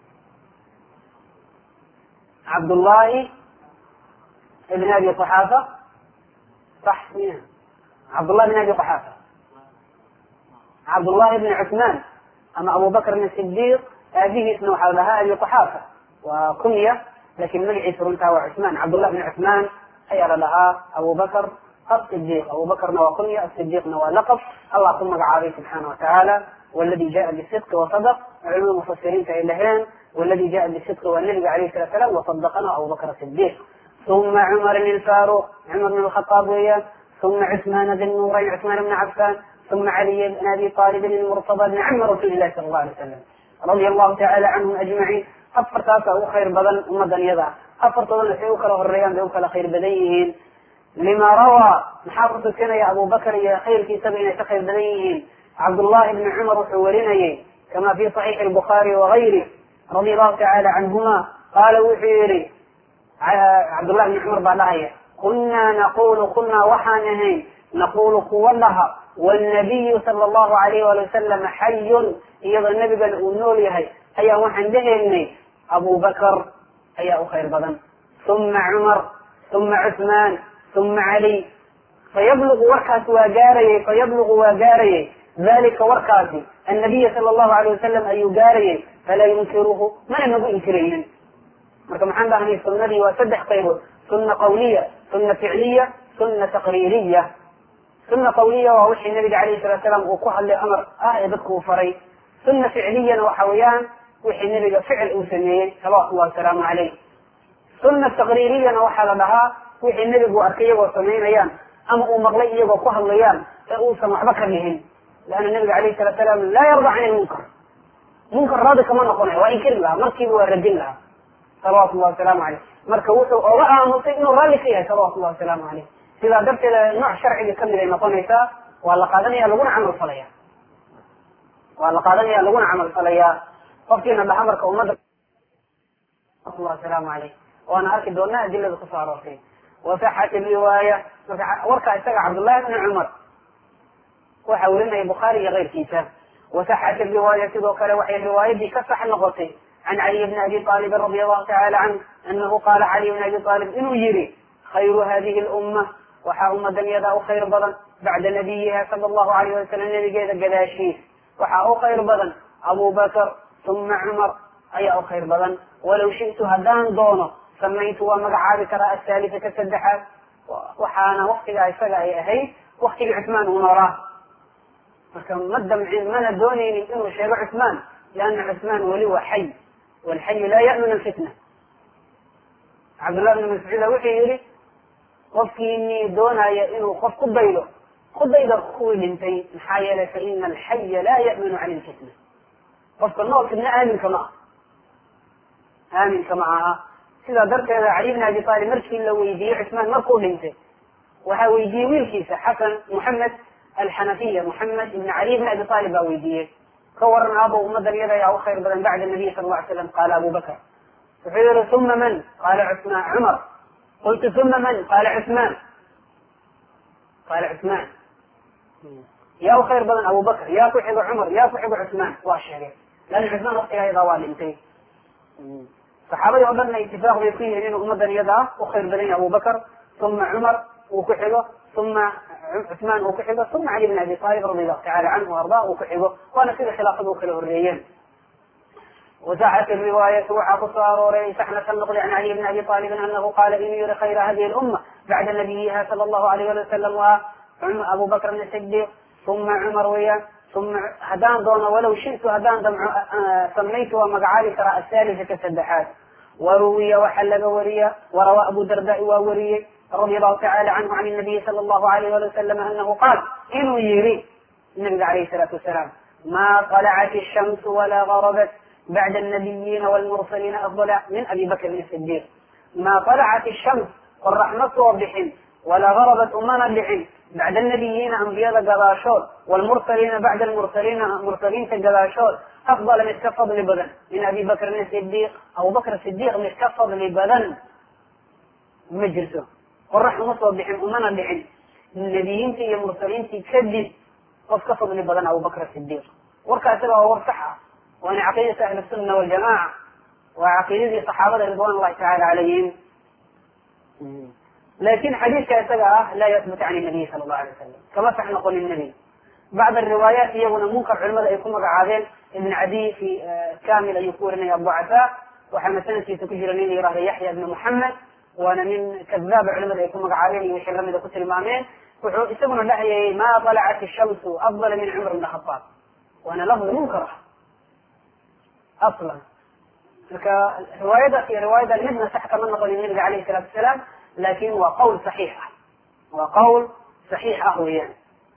cabdullahi ibn abi quxaafa. sax miya cabdullahi ibn abi quxaafa. cabdullahi ibn cusmaan ama abubakrin sidiiq aabihiisna waxaa la dhahaa abi quxaafa. waa kunya lakin magaciisa runtaa waa cusmaan. cabdullah bn cusmaan ayaa la dhahaa abubakr asidiiq. abubakrna waa kunya, asidiiqna waa laqab allah ku magacaabay subxaana watacaala. waladi jaa bisidqi wasadq culamada mufasiriinta ay dhaheen waladi jaa bisidqi waa nabiga alayh salatu salam wasadaqana abubakr sidiiq. uma cumarin ilfaaruq cumar bn lkhataab weeyaan. uma cusmaana dhannuurayn cusmaan bna cafaan. uma caliy bn abi aalibin ilmurtada bni cami rasuuli ilahi sala allahu alay wasalam radia allahu tacaala canhum ajmaciin. afartaasa ugu khayr badan ummadan iyada. afartoodana say u kala horeeyaan bay u kala khayr badan yihiin. lima rawaa maxaa ku tusinaya abubakr iyo khayrkiisaba inay ka khayr badan yihiin. cabdullahi bni cumar wuxuu warinayey kama fi صaxiixi الbukhaari wagayri radia allahu tacaala canhuma qaala wuxuu yihi cabdullahi bni cumar baa dhahaya kunaa naqulu kunaa waxaan ahayn naqulu kuwa dhaha wاnabiyu sala allahu alayh wali wasalam xayun iyadoo nebigana uu nool yahay ayaa waxaan dhahaynay abu bakr ayaa u khayr badan, uma cumar, uma cuثmaan, uma cali. fayablugu warkaasi waa gaarayey fayablugu waa gaarayey dalika warkaasi annabiya sala allahu alayh wasalam ayuu gaarayey falaa yunkiruhu mana nagu inkiraynin. marka maxaan dhahnay sunadii waa saddex qaybood: sunna qawliya, sunna ficliya, sunna taqriiriya. sunna qawliya waa wixii nabiga alayhi salatu salaam uu ku hadlay amar ah ee dadku uu faray. sunna ficliyana waxa weeyaan wixii nabiga ficil uu sameeyey salawatu llahi wasalaamu caleyh. sunna taqriiriyana waxaa la dhahaa wixii nebigu arkay iyagoo samaynayaan ama uu maqlay iyagoo ku hadlayaan ee uusan waxba ka dhihin. leanna nabiga alayhi salatu salaam laa yarda can ilmunkar, munkar raadi kama noqonayo, waa inkiri lahaa, markiiba waa radin lahaa salawatu llahi wasalaamu caleyh. marka wuxuu oga aamusay inuu raalli ka yahay salawatu llahi wasalaamu caleyh. sidaa darteeda nooc sharciga kamid ay noqonaysaa, waa la qaadanaya laguna camal falaya waa la qaadanaya laguna camal falayaa. qofkiina dhaha marka ummadda salawatu llahi wasalaamu caleyh waana arki doonaa adilada kusoo aroortay. wasaxat riwaaya, warkaa isaga cabdullahi bni cumar waxa werinaya bukhaari iyo keyrkiisa. wasaxat riwaaya, sidoo kale waxay riwaayadii ka sax noqotay can caliy bni abi aalibin radi allahu tacala canhu anahu qaala caliy bni abi aalib inuu yihi khayru hadihi lumma, waxaa ummadan yadaa u khayr badan bacda nabiyiha sala allahu alayh wasalam, nabigeeda gadaashiis waxaa u khayr badan abu bakr uma cumar ayaa u khayr badan. walow shi'tu haddaan doono samaytu waa magacaabi karaa athaalita ka saddexaad, waxaana waktigaa isaga ay ahayd waktigii cusmaan uu noolaa. marka ma damcin mana doonaynin inuu sheego cusmaan, lianna cusmaan weli waa xay, walxayu laa ya'minu alfitna. cabdullah bni mascuuda wuxuu yihi qofkiinii doonaya inuu qof ku daydo ku dayda kuwii dhintay, maxaa yeelay fa ina alxaya laa ya'minu can ilfitna. qofka nool fitna aaminka ma aha aaminka ma aha. sidaa darteeda cali bni abi aalib markii la weydiiyey cusmaan markuu dhintay, waxaa weydiiyey wiilkiisa xasan muxamed alxanafiya, muxamed ibn cali bni abi aalib baa weydiiyey, ka waran aabo ummadan iyada ayaa u khayr badan bacda nabiy sala lla ly slam. qaala abu bakr. wuxuu yihi uma man? qaala cusmaan cumar. qultu uma man? qaala cusmaan. qaala cusmaan. yaa u khayr badan abu bakr, yaa ku xigo cumar, yaa ku xigo cusmaan. waa sheegay lakin cusmaan waktigaa iyadaa waa dhintay. saxaabadii o dhanna itifaaq bay ku yihiin inuu ummadan iyada ah u khayr badan yahay abu bakr, uma cumar uu ku xigo, uma cusmaan uu ku xigo, uma cali bn abi aalib radi allahu tacala canhu arda uu ku xigo. waana sida khilaafadu kala horeeyeen. wasaxat riwaayatu waxaa kusoo arooray saxna ka noqday can cali bni abi aalibin anahu qaala inuu yihi khayra hadihi lumma bacda nabiyiha sala allahu alayh ali wasalam waa abu bakrin sidiiq, uma cumar weeyaan. uma haddaan doono walow shi'tu haddaan damco samaytu waa magacaabi karaa athaalita ka saddexaad. waruwiya waxaa laga wariya warawaa abu dardaai waa wariyey radi allahu tacala canhu can nabiyi sala allahu alayh ali wasalam anahu qaal inuu yihi nabiga alayhi salaatu wasalaam ma طalacat الshamsu walaa garabat bacda الnabiyiina wاlmursaliina afdala min abi bakrin sidiiq. ma طalacat الshams qorax ma soo bixin walaa garabat umana dhicin bacda الnabiyiina ambiyada gadaashood wlmursaliina bacda lmursaliina mursaliinta gadaashood afdala mid ka fadli badan min abi bakrin sidiiq. abu bakr sidiiq mid ka fadli badan ma jirto. qorax uma soo bixin umana dhicin nabiyiintii iyo mursaliintii kadib qof ka fadli badan abu bakr sidiiq. warkaa isaga waa war sax ah, waana caqiidata ahli sunna waljamaca, waa caqiidadii saxaabada ridwan llahi tacala calayhim. lakin xadiidka isaga ah laa yahbut can nabiy sala allahu alay wasalam, kama sax noqonin nebiga. bacd riwaayaat iyaguna munkar culimada ay ku magacaabeen ibn cadiy fi kamil ayuu ku warinaya abucafa. waxaana sanadkiisa ku jira nin yihahda yaxya ibni muxamed, waana nin kadaaba culimada ay ku magacaabeen iyo wixii lamida ku tilmaameen. wuxuu isaguna dhahayay ma طalacat الshamsu afdala min cumar bn khaaab, waana lafdi munkar ah aslan. marka riwaayadaas iyo riwaayadan midna sax kama noqonin nabiga alayhi salaatu wasalaam, lakin waa qawl saxiix ah waa qawl saxiix ah weeyaan.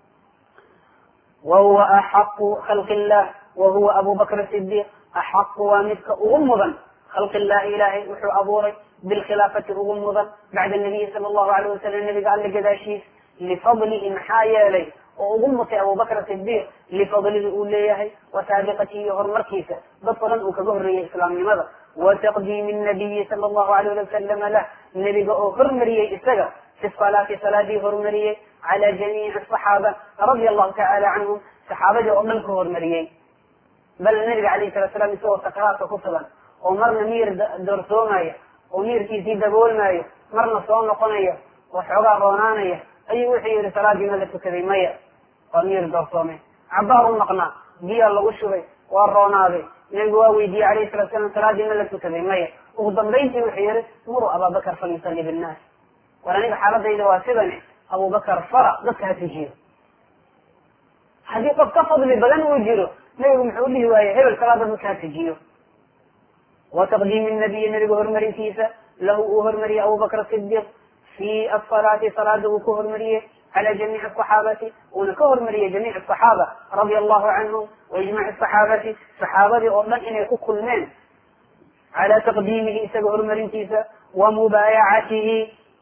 wahuwa axaqu khalqi illah wahuwa abu bakr sidiiq, axaqu waa midka ugu mudan khalqi illahi ilahay wuxuu abuuray bilkhilaafati ugu mudan bacda nabiyi sala allahu alayh wasalam, nabiga alle gadaashiis. lifadlihi maxaa yeelay oo ugu mutay abu bakr sidiiq lifadlihi uu leeyahay, wa saabiqatihi iyo horumarkiisa dad badan uu kaga horreeyey islaamnimada, wa taqdiimi nabiyi sala allahu alayh ali wasalama lah, nebiga oo hormariyey isaga fi salaati salaadii hormariyey cala jamiici asaxaaba radia allahu tacala canhum, saxaabadii oo dhan ka hormariyey. bal nabiga alayhi salatu salam isagoo sakaraadka ku sugan oo marna miyir doorsoomaya oo miyirkiisii daboolmaayo marna soo noqonaya oo xoogaa roonaanaya ayuu wuxuu yihi salaadii ma la tukaday maya waa miyir doorsoomay cabaar u maqnaa biyaa lagu shubay waa roonaaday nabigu waa weydiiyey alayhi salatu salam salaadii ma la tukaday maya ugu dambayntii wuxuu yihi muruu ababakar falyusalli binnaas war aniga xaaladayda waa sidani abubakar fara dadka ha tujiyo haddii qof ka fadli badan uu jiro nabigu muxuu dhihi waaye hebel salaada dadka ha tujiyo wa taqdiimi nabiyi nabiga horumarintiisa lahu uu hormariyey abubakr sidiq fi asalaati salaada uu ka hormariyey cala jamiici asaxaabati uuna ka hormariyey jamiic asaxaaba radia allahu canhum waijmaci asaxaabati saxaabadii oo dhan inay ku kulmeen cala taqdiimihi isaga horumarintiisa wa mubaayacatihi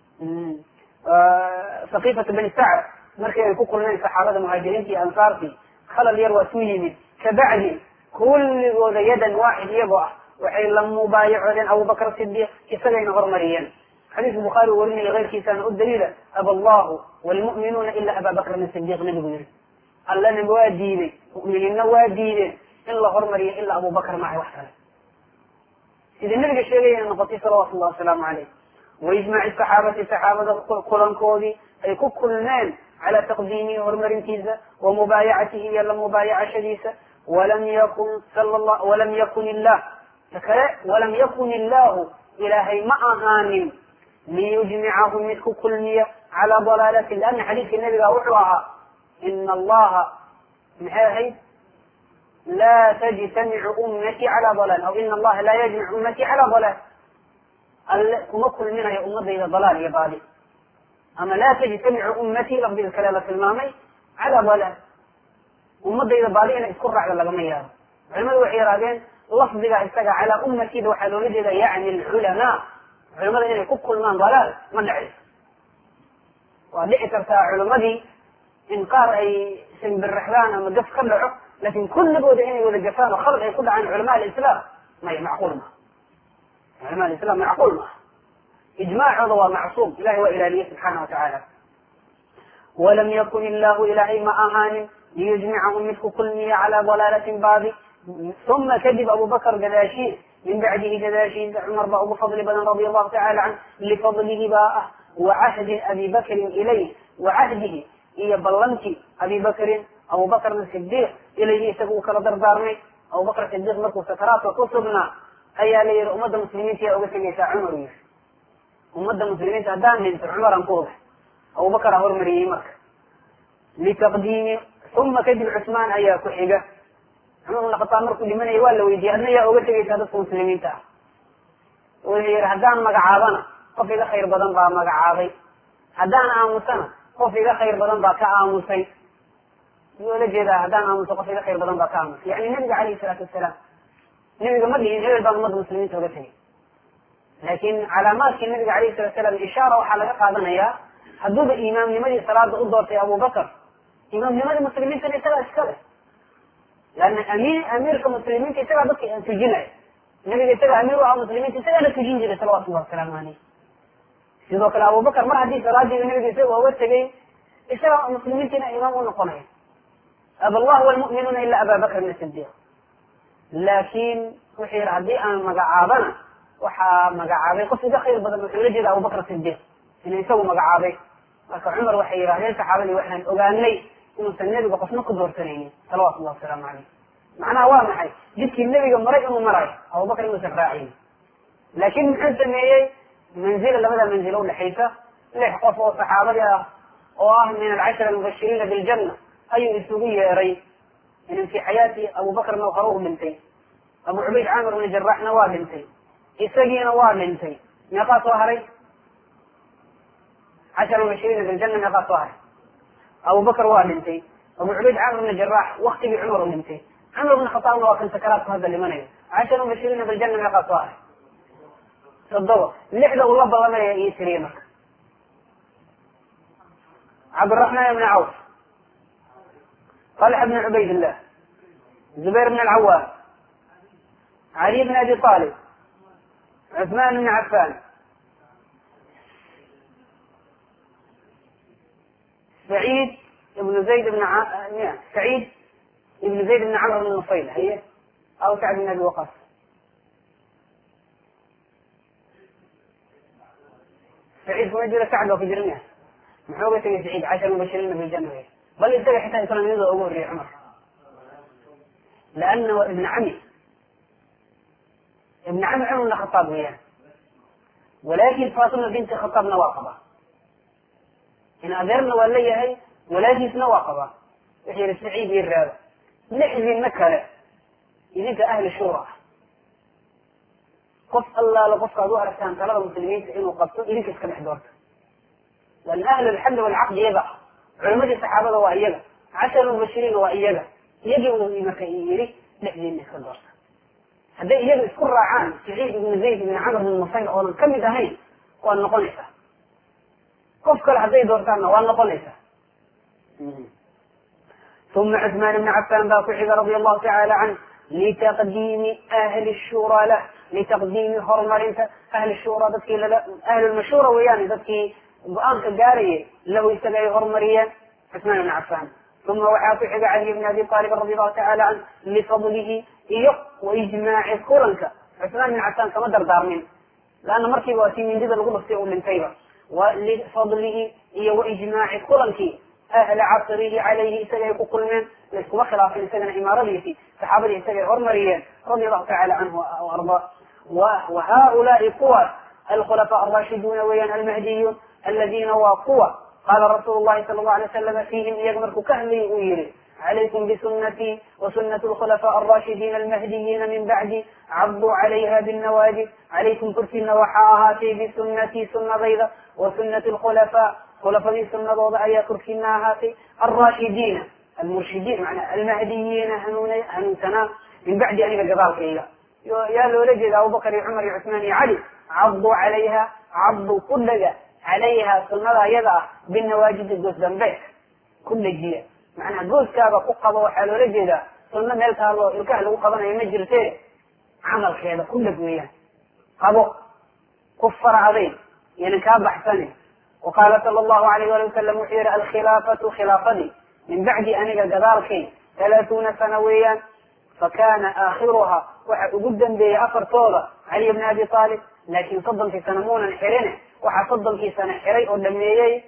saqiifata bani sacd markii ay ku kulmeen saxaabada muhaajiriinta iyo ansaartii khalal yar waa suu yimid kabacdi kulligooda yadan waaxid iyagoo ah waxay la mubaayacoodeen abubakr sidiq isagayna hormariyeen xadiiska bukhaari u warinaya keyrkiisaana u daliila aba allahu wlmu'minuuna ila aba bakrin sidiq nabigu yihi allana waa diiday mu'miniinna waa diideen in la hormariyo ilaa abubakr maaha wax kale sidii nabiga sheegaya noqotay salawatu llahi wasalaamu caleyh waijmaaci saxaabati saxaabada kulankoodii ay ku kulmeen cala taqdiimihi horumarintiisa wa mubaayacatihi iyo la mubaayacashadiisa walam yakun sal walam yakun illah kale walam yakun illahu ilaahay ma ahaanin liyujmicahu mid ku kulmiya cala dalaalati lana xadiidka nabiga wuxuu ahaa ina allaha maxay ahayd laa tajtamicu ummatii cala dalaal aw ina allaha laa yajmicu ummatii cala dalaal alle kuma kulminayo ummadayda dalaal iyo baadi ama laa tajtamicu ummatii lafdiga kale la tilmaamay cala dalaal ummadayda baadi inay isku raacdo lagama yaabo culimadu waxay yidhahdeen lafdiga isaga calaa ummatiida waxaa loola jeeda yani alculamaa culimada inay ku kulmaan dalaal ma dhacayso waa dhici kartaa culimadii in qaar ay simbirraxdaan ama gaf ka dhaco lakin kulligooda inay wada gafaan oo khalad ay ku dhacaan culama alislaam may macquul maha culama alislam macquul maaha ijmaacooda waa macsuum ilahay waa ilaaliye subxaana watacaala walam yakun illahu ilaahay ma ahaanin liyujmicahum mid ku kulmiya cala dalaalatin baadi uma kadib abubakr gadaashiis min bacdihi gadaashiisa cumar baa ugu fadli badan radia allahu tacala canh lifadlihi baa ah wacahdi abi bakrin ilayh wacahdihi iyo ballantii abi bakrin abubakrna sidiq ilayhi isaga uu kala dardaarmay abubakr sidiq markuu sakaraadka ku sugnaa ayaa la yihi ummadda muslimiinta yaa uga tegaysaa cumar yiri ummadda muslimiinta haddaan dhinto cumaran ku oga abubakraa hormariyey marka litaqdiimi uma kadib cusmaan ayaa ku xiga cumar ibn khataab markuu dhimanaya waa la weydiiyey adna yaa uga tegaysaa dadka muslimiinta ah wuxuu yihi haddaan magacaabana qof iga khayr badan baa magacaabay haddaan aamusana qof iga khayr badan baa ka aamusay yuu la jeedaa haddaan aamuso qof iga khayr badan baa ka aamusay yani nabiga calayhi salaatu wasalaam nabiga ma dhihin hebel baan ummadda muslimiinta uga tegay laakin calaamaadkii nabiga alayhi salatu salam ishaara waxaa laga qaadanayaa hadduuba imaamnimadii salaada u doortay abubakr imaamnimadii muslimiintana isagaa iska leh leanna ami amiirka muslimiinta isagaa dadka tujinaya nabiga isaga amiir u aha muslimiinta isagaana tujin jiray salawatu llahi wasalaamu aleyh sidoo kale abubakr mar haddii salaadiiba nabiga isaga uga tegay isagaa muslimiintiina imaam u noqonaya aba allah walmu'minuuna ila aba bakrin sidiq laakin wuxuu yihi haddii aan magacaabana waxaa magacaabay qof iga khayr badan wuxuu la jeeda abubakr sidiq inuu isagu magacaabay marka cumar waxay yidhahdeen saxaabadii waxaan ogaanay inuusan nebiga qofna ku doorsanaynin salawatu llahi wasalaamu caleyh macnaha waa maxay jidkii nebiga maray inuu marayo abubakr inuusan raacin laakin muxuu sameeyey manzila labada manzilo udhexaysa lix qof oo saxaabadii ah oo ah min alcashara almubashiriina biljana ayuu isugu yeeray in fi xayaati abubakrna hore u dhintay abu cubayd camir bn jaraxna waa dhintay isagiina waa dhintay meeqaa soo haray cashara mubashiriina biljana meeqaa soo haray abubakr waa dhintay abu cubayd camir bn jarax waktigii cumar u dhintay cumar bn khataabna waa kan sakaraadku hadda dhimanayo cashara mubashiriina biljana meeqaa soo haray todoba lixda ula badanaya iyo tiriye marka cabdiraxmaan ibn cawf طلحة بن عبيد الله زبير بن العوام علي بن ابي طالب عثمان بن عفان سعيد بن زيد بن ع... سعيد بن زيد بن عمرو بن نفيل هي او سعد بن ابي وقاص سعيد كما جرى سعد وفي جرمها محوقة سعيد عشر مبشرين في الجنة بل يتبع حتى يكون يضع أمور يا عمر لأنه ابن عمي ابن عمي عمر بن الخطاب وياه ولكن فاطمة بنت الخطاب نواقبة إن أذرنا ولي هي ولكن نواقبة وحي السعيد يرى نحزي النكرة إذنك أهل الشورى قف الله لقف قادوا أرسان طلب المسلمين إنه قبطوا إذنك اسكبح دورت لأن أهل الحل والعقد يقع علماء الصحابة وإيجا عشر المبشرين وإيجا يجب أن يمكيري نحزي النكرة دورت هذا يجب اسكر رعان سعيد بن زيد بن عمرو بن النصير أولا كم دهين وأن نقلسه قف كل هذا دورتنا وأن نقلسه ثم عثمان بن عفان باقي رضي الله تعالى عنه لتقديم أهل الشورى له لتقديم هرمر أهل الشورى ذاتك أهل المشورة وياني ذاتك بأنك الجارية له يستقعي هرمريا عثمان بن عفان ثم وحاطي علي بن أبي طالب رضي الله تعالى عنه لفضله إيق وإجماع كورنك عثمان بن عفان كما دردار منه لأن مركب واسي من جد الغلط سيقول لنتيبه ولفضله إيه وإجماع كورنك أهل عصره عليه إساقي كل من لسكوا خلاف إساقنا إمارة صحابة إساقي هرمريا رضي الله تعالى عنه وأرضاه وهؤلاء قوى الخلفاء الراشدون ويان المهديون الذين وقوى قال رسول الله صلى الله عليه وسلم فيهم يجمرك كهلي ويري عليكم بسنتي وسنة الخلفاء الراشدين المهديين من بعد عضوا عليها بالنواجذ عليكم كرسي وحاهاتي بسنتي سنة بيضة وسنة الخلفاء خلفاء سنة وضع يا كرسي هاتي الراشدين المرشدين معنى المهديين هنوتنا من بعد أن يقضى كيلا يا لو لجد أبو بكر عمر عثمان علي عضوا عليها عضوا كل عليها سنة يضع بالنواجذ الجزء بيت كل جيل معنى جوز كابا قبا وحلو رجدا سنة ملكها الله الكهل وقبنا يمجرتين عمل خير كل قوية قبو كفر عظيم يعني كابا حسنه وقال صلى الله عليه وسلم وحير الخلافة خلافتي من بعد أن جدارك ثلاثون سنويا فكان آخرها وقدا بأفر طولة علي بن أبي طالب لكن صدم في سنمونا حرنه وحصدم في سنة حري ودميي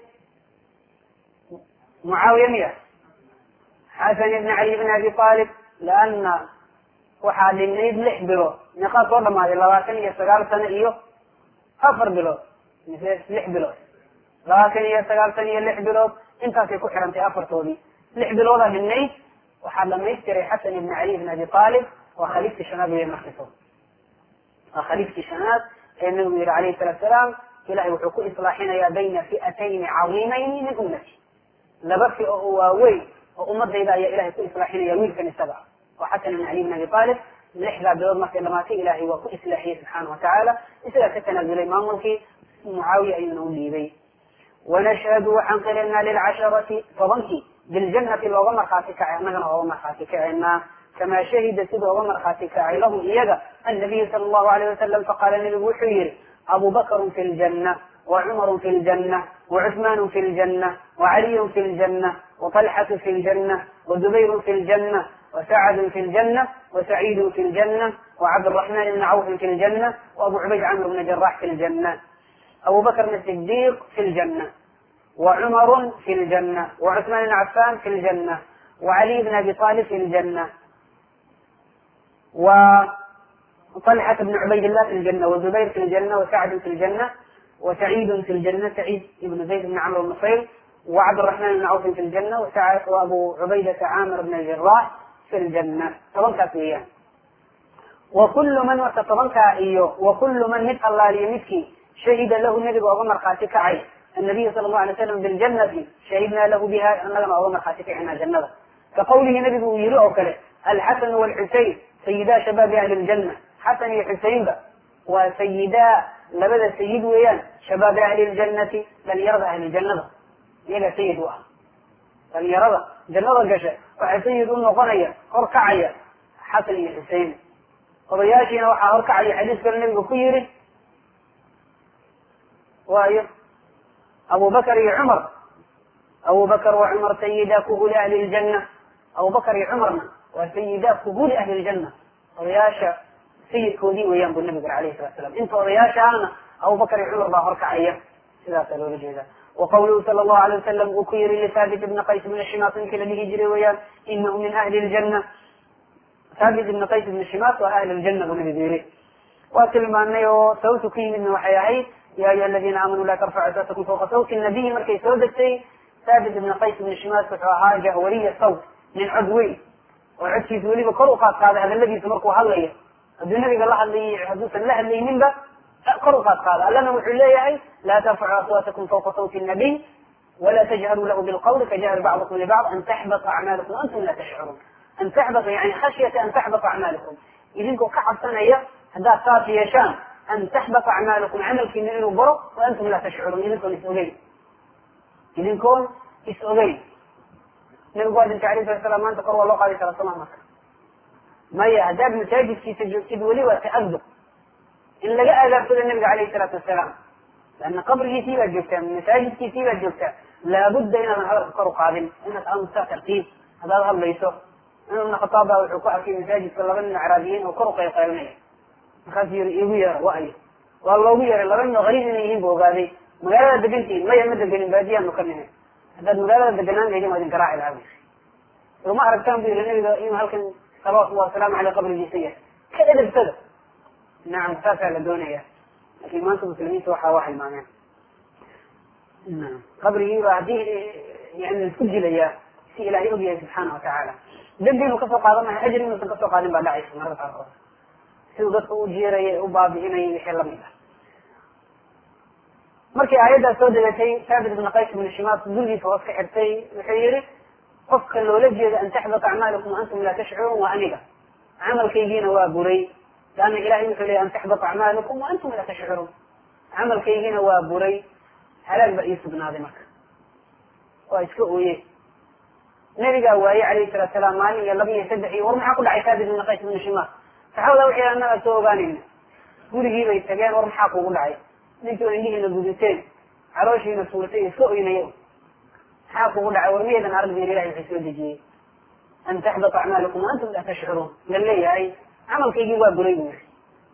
معاوية مياه حسن بن علي بن أبي طالب لأن waxaa dhinayd lix bilo meeqaa soo dhamaaday labaatan iyo sagaal sano iyo afar bilood mise lix bilood labaatan iyo sagaal sano iyo lix bilood intaasay ku xirantay afartoodii lix bilooda dhinayd waxaa dhamaystiray xasan ibn cali ibn abi talib waa khaliifkii shanaad wey markiso waa khaliifkii shanaad ee nabigu yihi calayhi salaatu salaam ilahay wuxuu ku islaaxinayaa bayna fi'atayni cadiimayni min ummati laba fi oo waaweyn oo ummadayda ayaa ilahay ku islaaxinaya wiilkan isaga ah وحسن بن علي بن أبي طالب لحظة بلود مكة لماتي إلهي وكو إسلاحي سبحانه وتعالى إسلا كتنزل الإمام ملكي معاوية أي نولي بي ونشهد عن قلنا للعشرة فضنكي بالجنة الوغمر خاتك عينا وغمر خاتك عينا كما شهد سيد وغمر خاتك عيلهم إيجا النبي صلى الله عليه وسلم فقال النبي وحير أبو بكر في الجنة وعمر في الجنة وعثمان في الجنة وعلي في الجنة وطلحة في الجنة وزبير في الجنة وسعد في الجنة وسعيد في الجنة وعبد الرحمن بن عوف في الجنة وأبو عبيد عمرو بن جراح في الجنة أبو بكر بن الصديق في الجنة وعمر في الجنة وعثمان بن عفان في الجنة وعلي بن أبي طالب في الجنة وطلحة بن عبيد الله في الجنة وزبير في الجنة وسعد في الجنة وسعيد في الجنة سعيد بن زيد بن عمرو بن نصير وعبد الرحمن بن عوف في الجنة وسعد وأبو عبيدة عامر بن الجراح في الجنة طبنك فيها وكل من وتطبنك إياه وكل من مت الله ليمتك شهد له النبي وغمر خاتك عين النبي صلى الله عليه وسلم بالجنة شهدنا له بها أننا وغمر خاتك عين الجنة كقوله نبي يرؤك له الحسن والحسين سيدا شباب أهل الجنة حسن الحسين وسيدا لبدا سيد ويان شباب أهل الجنة بل يرضى أهل الجنة يلا سيد واحد بل يرضى جنة قشة وحسيد النقنية هركعية حسن الحسين قضياشينا وحا هركعية حديث كالنبي كيري وأيه أبو بكر عمر أبو بكر وعمر سيدا كهول أهل الجنة أبو بكر عمرنا وسيدا كهول أهل الجنة قضياشا سيد كودي ويان بالنبي عليه الصلاة والسلام انت قضياشا أنا أبو بكر عمر ظاهر كعية sidaasa loola jeeda وqwluhu sal الlahu عalيه wasalam uu ku yiri lthaabit ibna qays ibn shimas ninkii la dhihi jiray weyaan inahu min ahli اljana. thaabit ibna qays ibn shimas waa ahli ljana buu nabigu yiri. waa tilmaanay oo sababta ku yimidna waxay ahayd ya ayuha aladina aamanuu la tarfacu aswaatakum fawqa sawti nabiyi markay soo degtay. thaabit ibna qays ibn shimas wuxuu ahaa jahwariya sawt nin cod weyn oo codkiisa weliba kor u qaad qaada hadaladiisa markuu hadlayo hadduu nabiga la hadlay hadduusan la hadlayninba kor u qaad qaada. allana wuxuu leeyahay la tarfacu aswaatakum fawqa sawti nabiy wala tajharuu lahu bilqawli kajahri bacdikum libacd an taxbata acmaalikum antum la tashcuruun. an taxbata yani khashyata an taxbata acmaalikum idinkoo ka cabsanaya haddaad saas yeeshaan an taxbata acmaalikum camalkiina inuu baro wa antum laa tashcuruun idinkoon is ogeyn idinkoon is ogeyn. nabigu waa dhintay alayh salatu salam maanta kor waa loo qaadi karaa soma marka maya haddaad masaajidkiisa joogtid weli waa ta'adub in laga aadaabsado nabiga alayhi salaatu wasalaam leanna qabrigiisii baad joogtaa masaajidkiisii baad joogtaa laabudda inaadan hadalka kor u qaadin inaad aamusaa tartiib haddaad hadlayso. cumar ibn khataab baa wuxuu ku arkay masaajidka laba nin acraabiyiin oo kor u qaylqaylnaya markaasuu yiri igu yeero wa ayo waa loogu yeeray laba nin oo qariib inay yihiin bu ogaaday. magaalada degantihin maya ma degenin baadiyaanu ka nihin haddaad magaalada deganaan laydin waa idin garaaci lahaa bu yiri uma aragtaan bu yiri nabiga inuu halkan salawatu llahi wasalaamu aleyh qabrigiisa yahay ka edebsada. nacam saasaa la doonaya lakin maanta muslimiinta waxaa waa hilmaameen qabrigiiba haddii yani laisku dilayaa si ilaahay og yahay subxaana watacaala dembi inuu kasoo qaadan mahay ajri inuusan kasoo qaadin baa dhacaysa marada qaarkood siduu dadka u jeeraya ee u baabi'inaya wixii lamid ah. markii aayaddaas soo degatay thaabit ibna qays ibn shimas gurigiisa hoos ka xirtay wuxuu yihi qofka loola jeeda an taxbata acmaalikum antum laa tashcuruun waa aniga camalkaygiina waa buray laanna ilahay wuxuu leeyay an taxbata acmaalikum wa antum laa tashcuruun camalkaygiina waa buray halaag baa ii sugnaaday marka waa iska ooye. nabigaa waaye alayhi salatu salaam maalin iyo laba iyo saddex iyo war maxaa ku dhacay thaabit ibna qays ibn shimas saxaabada waxay annagaa soo ogaanayna gurigii bay tageen war maxaa kugu dhacay ninkii oo indhihiina guduteen calooshiina suurtay iska oynayo maxaa kugu dhacay war miyadan arag bir ilahay wuxuu soo dejiyey an taxbata acmaalikum wa antum laa tashcuruun la leeyahay camalkaygii waa buray bu yiri.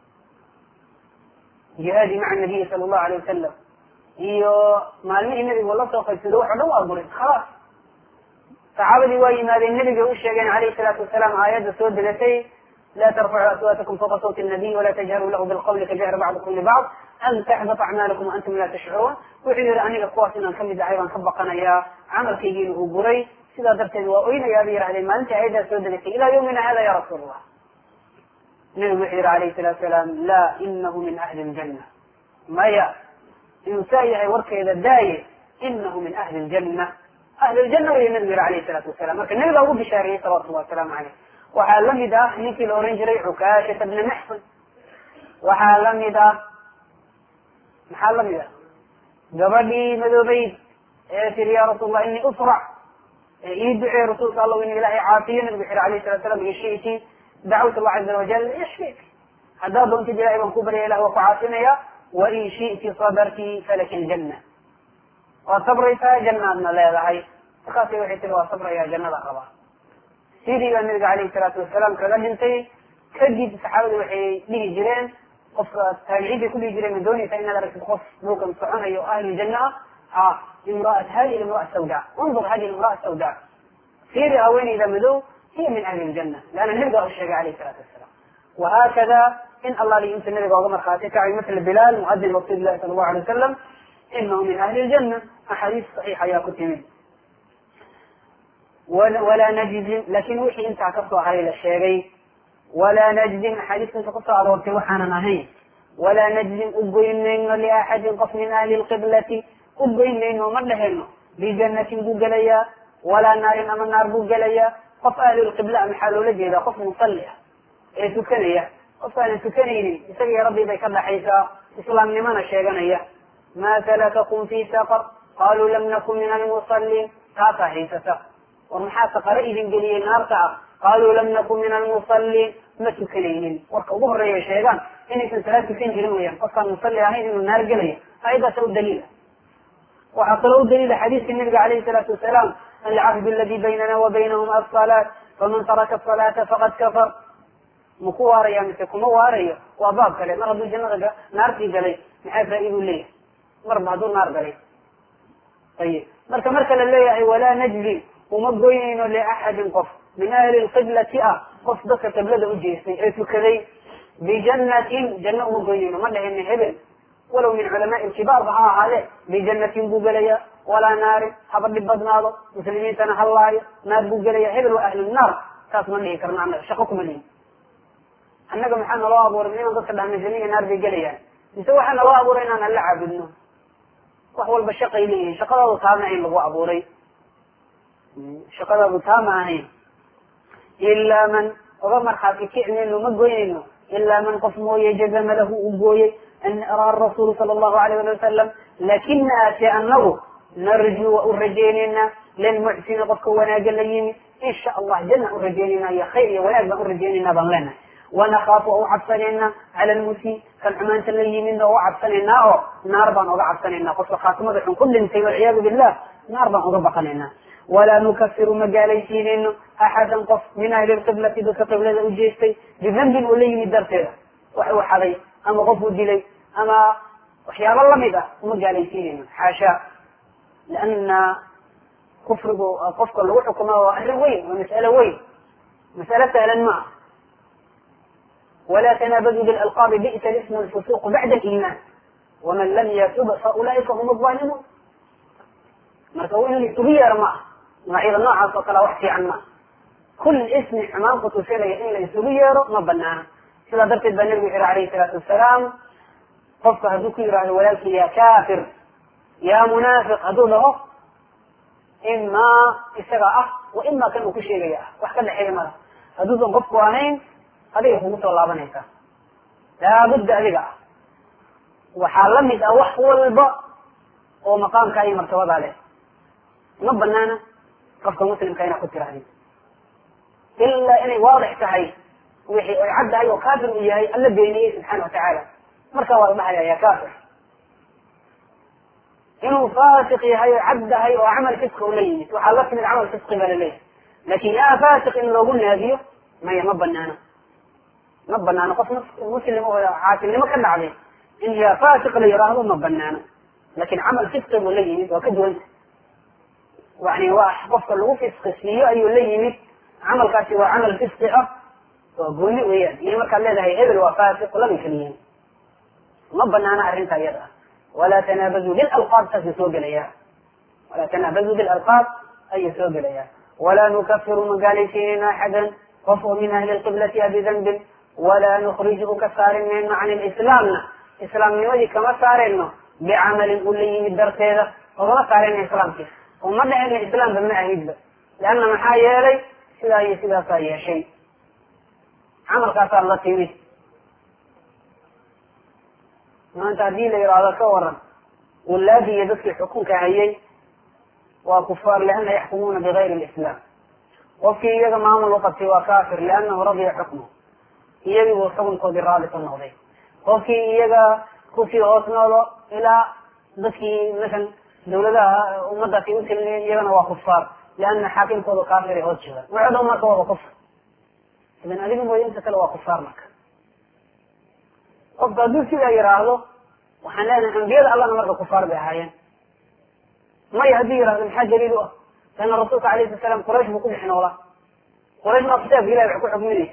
jihaadii maca nabiyi sala allahu alayh wasalam iyo maalmihii nabiga la soo qaybsado wax o dhan waa buray khalaas. saxaabadii waa yimaadeen nabiga u sheegeen alayhi salaatu wasalaam aayadda soo degatay la tarfacu aswaatakum fawqa sawti nabiy wala tajharuu lahu bilqawli kajahri bacdikum libacd an taxbata acmaalikum antum laa tashcuruun. wuxuu yihi aniga kuwaas inaan kamid ahay baan ka baqanayaa camalkaygiina uu buray sidaa darteed waa oynayaa bay yihahdeen maalintii aayaddaas soo degatay ilaa yawmina hada ya rasuul allah. nabigu wuxuu yihi alayhi salaatu salaam laa inahu min ahli ljana maya inuu saa yahay warkeeda daaye inahu min ahli ljana ahli ljana way nabigu yihi alayhi salaatu wasalam. marka nabigaa ugu bishaariyey salawatu llahi wasalaamu caleyh. waxaa lamid ah ninkii la oran jiray cukaashata bna maxsan waxaa lamid ah maxaa lamid ah gabadhii madoobeyd ee tiri ya rasuul allah ini usrac ee ii ducee rasuulka alla in ilahay caafiyo nabigu wuxu yihi alayhi salatu salam ishiti dacwat allah caza wajal yashfik haddaad doontid ilahay baan ku barya ilah waa ku caafinaya wain shiti sabarti falaki ljana waad sabraysaa jannaadna leedahay. markaasay waxay tiri waa sabraya jannada rabaa. sidii baa nabiga alayhi salaatu wasalaam kaga dhintay. kadib saxaabadu waxay dhihi jireen qofka taabiciinta ku dhihi jireen ma doonaysaa inaad aragtid qof dhulkan soconayo o ahlu janna ah ha imraat hadi imraa sawda undur hadi imraa sawda fiiri haweeneyda madow hiya min ahli ljana leanna nabiga u sheegay alayhi salaatu wasalaam. wahakada in allah li inta nabiga oga markhaati kacay matla bilaal muadin rasuuli llahi sala allahu alay wasalam inahu min ahli ljana axaadiis saxiix ayaa ku timid. walaa najzim lakin wixii intaa kasoo haray la sheegay walaa najzim axaadiista inta kusoo aroortay waxaanan ahayn walaa najzim ugoyn mayno liaxadin qof min ahli lqiblati ugoyn mayno ma dheheno bijanatin buu gelayaa walaa naarin ama naar buu gelayaa. qof ahli lqibla maxaa loola jeedaa qof musalli ah ee tukanaya qof aanan tukanaynin isaga iyo rabbi bay ka dhaxaysaa islaamnimana sheeganaya. ma salakakum fi saqar qaluu lam nakun min almusaliin taasaa haysata war maxaa saqaro idin geliyey naarta ah qaluu lam nakun min almusaliin ma tukanaynin. warka ugu horeeya sheegaan inaysan salaad tukan jirin weyaan qofkaan musalli ahayn inuu naar gelaya ayadaasa u daliila. waxaa kaloo u daliila xadiiska nabiga alayhi salaatu wasalaam alcahd aladi baynana wa baynahum asalaat faman taraka asalaata faqad kafar. maku waaraya mise kuma waarayo waa baab kale mar hadduu jannada naartii galay maxaa faa-idu leeyahay marba hadduu naar galay. ayib marka marka la leeyahay walaa najzi uma goynayno liaxadin qof min ahli lqiblati ah qof dadka qiblada u jeestay ee tukaday bijannatin janno uma goynayno ma dhahina hebel walow min culamaai lkibaarba ha ahaade bijannatin buu gelaya walaa naarin haba dhib badnaado muslimiintana hallaayo naar buu gelaya hebel waa ahlunaar taas ma dhihi karno annaga shaqo kuma lihin. annaga maxaa naloo abuuray inaan dadka dhahna jamiica naar bay gelayaan mise waxaa naloo abuuray inaan alla caabudno. wax walba shaqay leeyihin shaqadaadu taama ahayn lagu abuuray shaqadaadu taama ahayn ilaa man oga markhaati kicnayno ma goynayno ilaa man qof mooye jazama lahu u gooyey an araa rasuulu sala allahu alayh ali wasalam lakina ate anagu narjuu wa u rajeynayna lilmuxsini qofka wanaaga la yimi insha allah janna u rajeynayna iyo khayr iyo wanaag baan u rajeynayna baan leenahay. wanakaafu oo u cabsanayna cala lmusi kan xumaanta la yimidna oo u cabsanaynaa oo naar baan oga cabsanaynaa qofka khaatimada xun ku dhintay walciyaadu billah naar baan oga baqanaynaa. walaa nukafiru ma gaalaysiinayno axadan qof min ahli lqiblati dadka qiblada u jeestay bidambin oo la yimid darteeda wax uu xaday ama qof uu dilay ama waxyaabo lamid ah uma gaalaysiinayno xaasha liana kufrigu qofka lagu xukumaa waa arrin weyn waa mas'alo weyn mas'alo sahlan ma ah. ولا تنابذوا بالألقاب بئس الاسم الفسوق بعد الإيمان ومن لم يتب فأولئك هم الظالمون. marka waa inuu isugu yeero ma ah noocyada noocaas oo kale wax fiican ma kul ismi xumaan ku tusinaya in la isugu yeero ma banaana. sidaa darteed baa nabigu yiri alayhi salaatu wasalaam qofka hadduu ku yihahdo walaalkii ya kafir ya munaafiq hadduu dhaho imaa isaga ah wa imaa kan uu ku sheegaya ah wax ka dhexeeya mala. hadduusan qofku ahayn adiga kugu soo laabanaysa laabudda adiga ah. waxaa lamid ah wax walba oo maqaamka iyo martabada leh ma banaana qofka muslimka inaa ku tirahdid ilaa inay waadix tahay wixii ay caddahay oo kaafir uu yahay alla beeniyey subxaana watacaala markaa waa la dhahaya ya kafir. inuu faasiq yahay oo caddahay oo camal fisqi ula yimid waxaa la timid camal fisqi baa laleeyahay lakin yaa faasiq in loogu naadiyo maya ma banaana ma banaano qof muslim oo caasilnimo ka dhacday in yaa faasiq la yiraahdo ma banaano lakin camal fisqi buu la yimid waa ka duwanta yani waa qofka lagu fisqi siiyo ayuu la yimid camalkaasi waa camal fisqi ah waa gooni weeyaan iyo markaad leedahay hebel waa faasiq labay kala yihiin ma banaana arrinta iyada ah. walaa tanaabazuu bilalqaab saasay soo gelayaa walaa tanaabazuu bilalqaab ayay soo gelayaa. walaa nukafiru ma gaalaysiinayna axadan qof oo min ahli lqiblati a bidambin walaa nukhrijuhu ka saarin mayno can lislaamna islaamnimadii kama saarayno bicamalin uu la yimid darteeda ogama saarayna islaamkii oo ma dhahayna islaamba ma ahidba leanna maxaa yeelay sidaa iyo sidaasaa yeeshay camalkaasaa la timid. maanta haddii la yidhaahdo ka waran wulaadii iyo dadkii xukunka hayay waa kufaar liana yaxkumuuna bigayri lislaam. qofkii iyaga maamul uqabtay waa kafir lianahu radiya xukmu iyagii buu xukunkoodii raali ka noqday. qofkii iyaga kusii hoos noolo ilaa dadkii masalan dawladaha ummadaasi u tilmiyeen iyagana waa kufaar liana xaakimkooda kafir ay hoos joogaan waxooda marka waaba kufr idan adiga mooye inta kale waa kufaar. marka qofka hadduu sidaa yiraahdo waxaan leenahay ambiyada allana marka kufaar bay ahaayeen. maya hadduu yirahdo maxaa daliil u ah leana rasuulka alayhi sala salam quraysh buu ku dhex noolaa quraysh maa kitaabka ilahi wax ku xukminaysa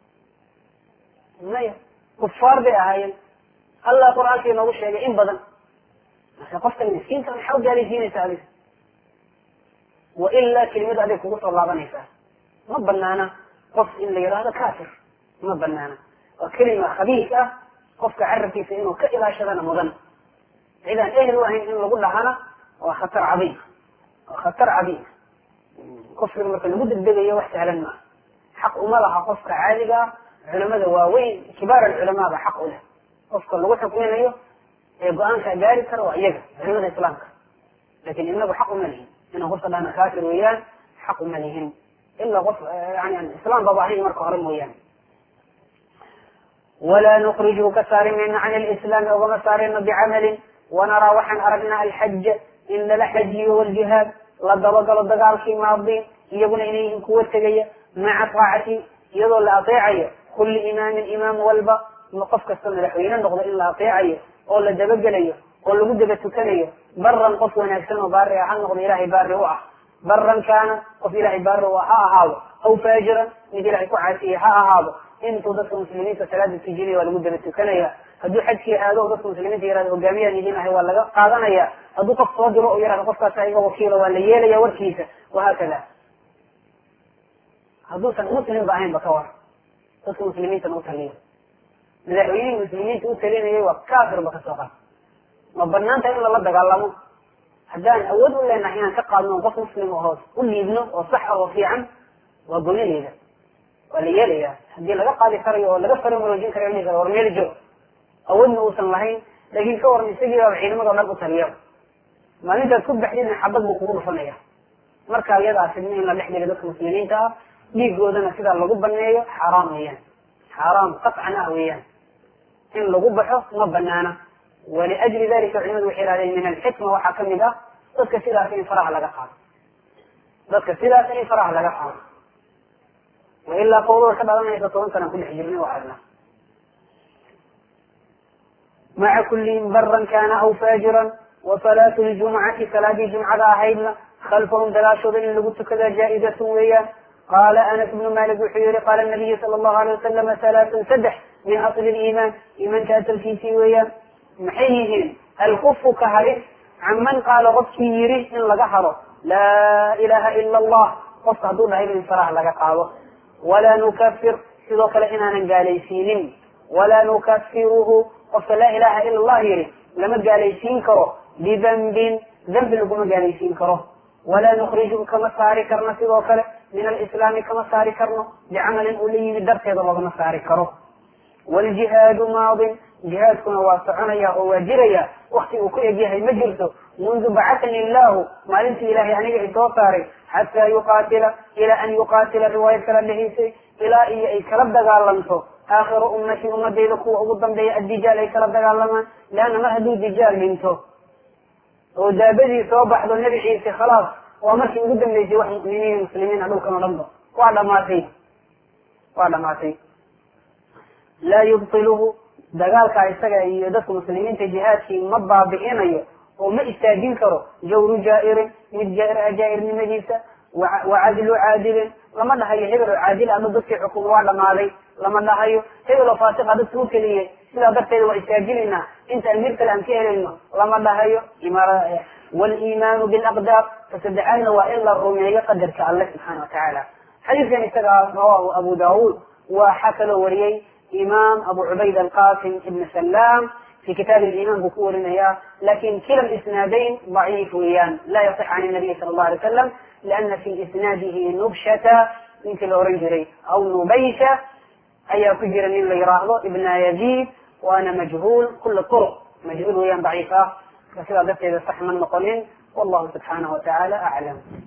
maya kufaar bay ahaayeen. allah qur-aanka inoogu sheegay in badan marka qofka miskiinka maxaa u gaalaysiinaysa adiga wailaa kelimada adig kugu soo laabanaysaa. ma banaana qof in la yidhaahdo kafir ma banaana waa kelima khabiis ah qofka carabkiisa inuu ka ilaashadana mudan cidaan ehel u ahayn in lagu dhahana waa khatar cadiim waa khatar cadiim. kufriga marka lagu degdegayo wax sahlan maaha xaq uma laha qofka caadiga ah culamada waaweyn kibaar alculamaa ba xaq u leh qofka lagu xukminayo ee go-aanka gaari kara waa iyaga culamada islaamka lakin inagu xaq uma lihin inaan qofka dhahna kafir weeyaan xaq uma lihin ilaa qof yani islaam baba ahayn marka hore mooyaane. walaa nukhrijuhu ka saari mayno can lislaami ogama saarayno bicamalin wanaraa waxaan aragnaa alxaja in lala xajiyo waljihaad la dabagalo dagaalkii maadiin iyaguna inay yihiin kuwa tegaya maca taacati iyadoo la ateecayo kulli imaamin imaam walba qof kasta madaxweyne noqdo in la ateecayo oo la dabagelayo oo lagu daba tukanayo baran qof wanaagsan oo baari ah ha noqdo ilaahay baari u ah baran kaana qof ilaahay baari u ah ha ahaado aw faajiran mid ilaahay ku caasiye ha ahaado intuu dadka muslimiinta salaada tujinaya waa lagu daba tukanaya hadduu xajkii aado dadka muslimiinta yihahdo hogaamiyaan idin ahay waa laga qaadanaya hadduu qof soo diro oo yihahdo qofkaas iga wakiila waa la yeelaya warkiisa wahaakada hadduusan muslim ba ahayn ba ka war dadka muslimiintana utaliyo madaxweynihii muslimiinta u talinayay waa kafir ba kasoo qad ma banaanta in lala dagaalamo haddaan awood u leenahay inaan ka qaadno qof muslim oo u liibno oo sax oo fiican waa goonideeda waa la yeelaya haddii laga qaadi karayo oo laga faramaroojin karayo in war meel joog awoodna uusan lahayn laakin ka waran isagii baaba ciidamado dhan u taliya maalintaad ku baxdidna xabad buu kugu dhufanaya marka iyadaa fidna in la dhex dhiga dadka muslimiinta ah dhiigoodana sidaa lagu baneeyo xaaraam weeyaan xaaraam qatcan ah weeyaan in lagu baxo ma banaana waliajli dalika culimadu waxay ihahdeen min alxikma waxaa kamid ah dadka sidaas in faraha laga qaado dadka sidaas in faraha laga qaado wailaa qawlada ka dhalanaysa toban sanaan ku dhex jirnay waa arna maca kullin baran kana aw faajiran wasalaatu ljumcati salaadii jumcada ahaydna khalfahum dalaashooda in lagu tukada jaa-izatun weeyaan qala anas bnu malik wuxuu yihi qala nabiyu sala allahu alay wasalama halaatun saddex min asli liimaan iimaanka asalkiisii weeyaan maxay yihiin alkufu ka hari can man qaala qofkii yiri in laga haro laa ilaha ila allah qofka hadduu dhahay in faraha laga qaado walaa nukafir sidoo kale inaanan gaalaysiinin walaa nukafiruhu qofka laa ilaha ila allah yiri lama gaalaysiin karo bidambin dambi laguma gaalaysiin karo walaa nukriju kama saari karno sidoo kale min alislaami kama saari karno bicamalin uu la yimid darteeda loogama saari karo waljihaadu maadin jihaadkuna waa soconaya oo waa jiraya wakti uu ku egyahay ma jirto mundu bacatani illahu maalintii ilahay aniga isoo saaray xataa yuqaatila ilaa an yuqaatila riwaayad kala dhahaysay ilaa iyo ay kala dagaalanto aakhiru ummati ummadayda kuwa ugu dambeeya addijaal ay kala dagaalamaan leanna mar hadduu dijaal dhinto oo daabadii soo baxdo nebi ciise khalaas waa markii ugu dambeysay wax mu'miniin muslimiina dhulkan o dhan ba waa dhamaatay waa dhamaatay laa yubtiluhu dagaalkaa isaga iyo dadka muslimiinta jihaadkii ma baabi'inayo oo ma istaajin karo jawru jaa'irin mid jaairnimadiisa wacadlu caadilin lama dhahayo hebel oo caadil ama dadkii xukum waa dhamaaday lama dhahayo hebel oo faasiqa dadka u keliyay sidaa darteeda waa istaajinaynaa inta amiir kale aan ka helayno lama dhahayo waliimaanu bilaqdaar tasadexaadna waa in la rumeeyo qadarka alle subxaana watacaala xadiidkan isaga rawahu abu daawud waxaa kaloo wariyey imam abu cubayd alqasim ibn salam fi kitaab liman buu ku warinaya lakin kila isnaadayn daciif weeyaan laa yaصix can nabiy sala allahu alay wasalam liana fi isnaadihi nubshata ninkii la oran jiray aw nubaysha ayaa ku jira nin la yiraahdo ibna yazid waana majhul kula turuq majhul weeyaan daciif ah sidaa darteeda sax ma noqonin wallahu subxaanahu watacaala aclam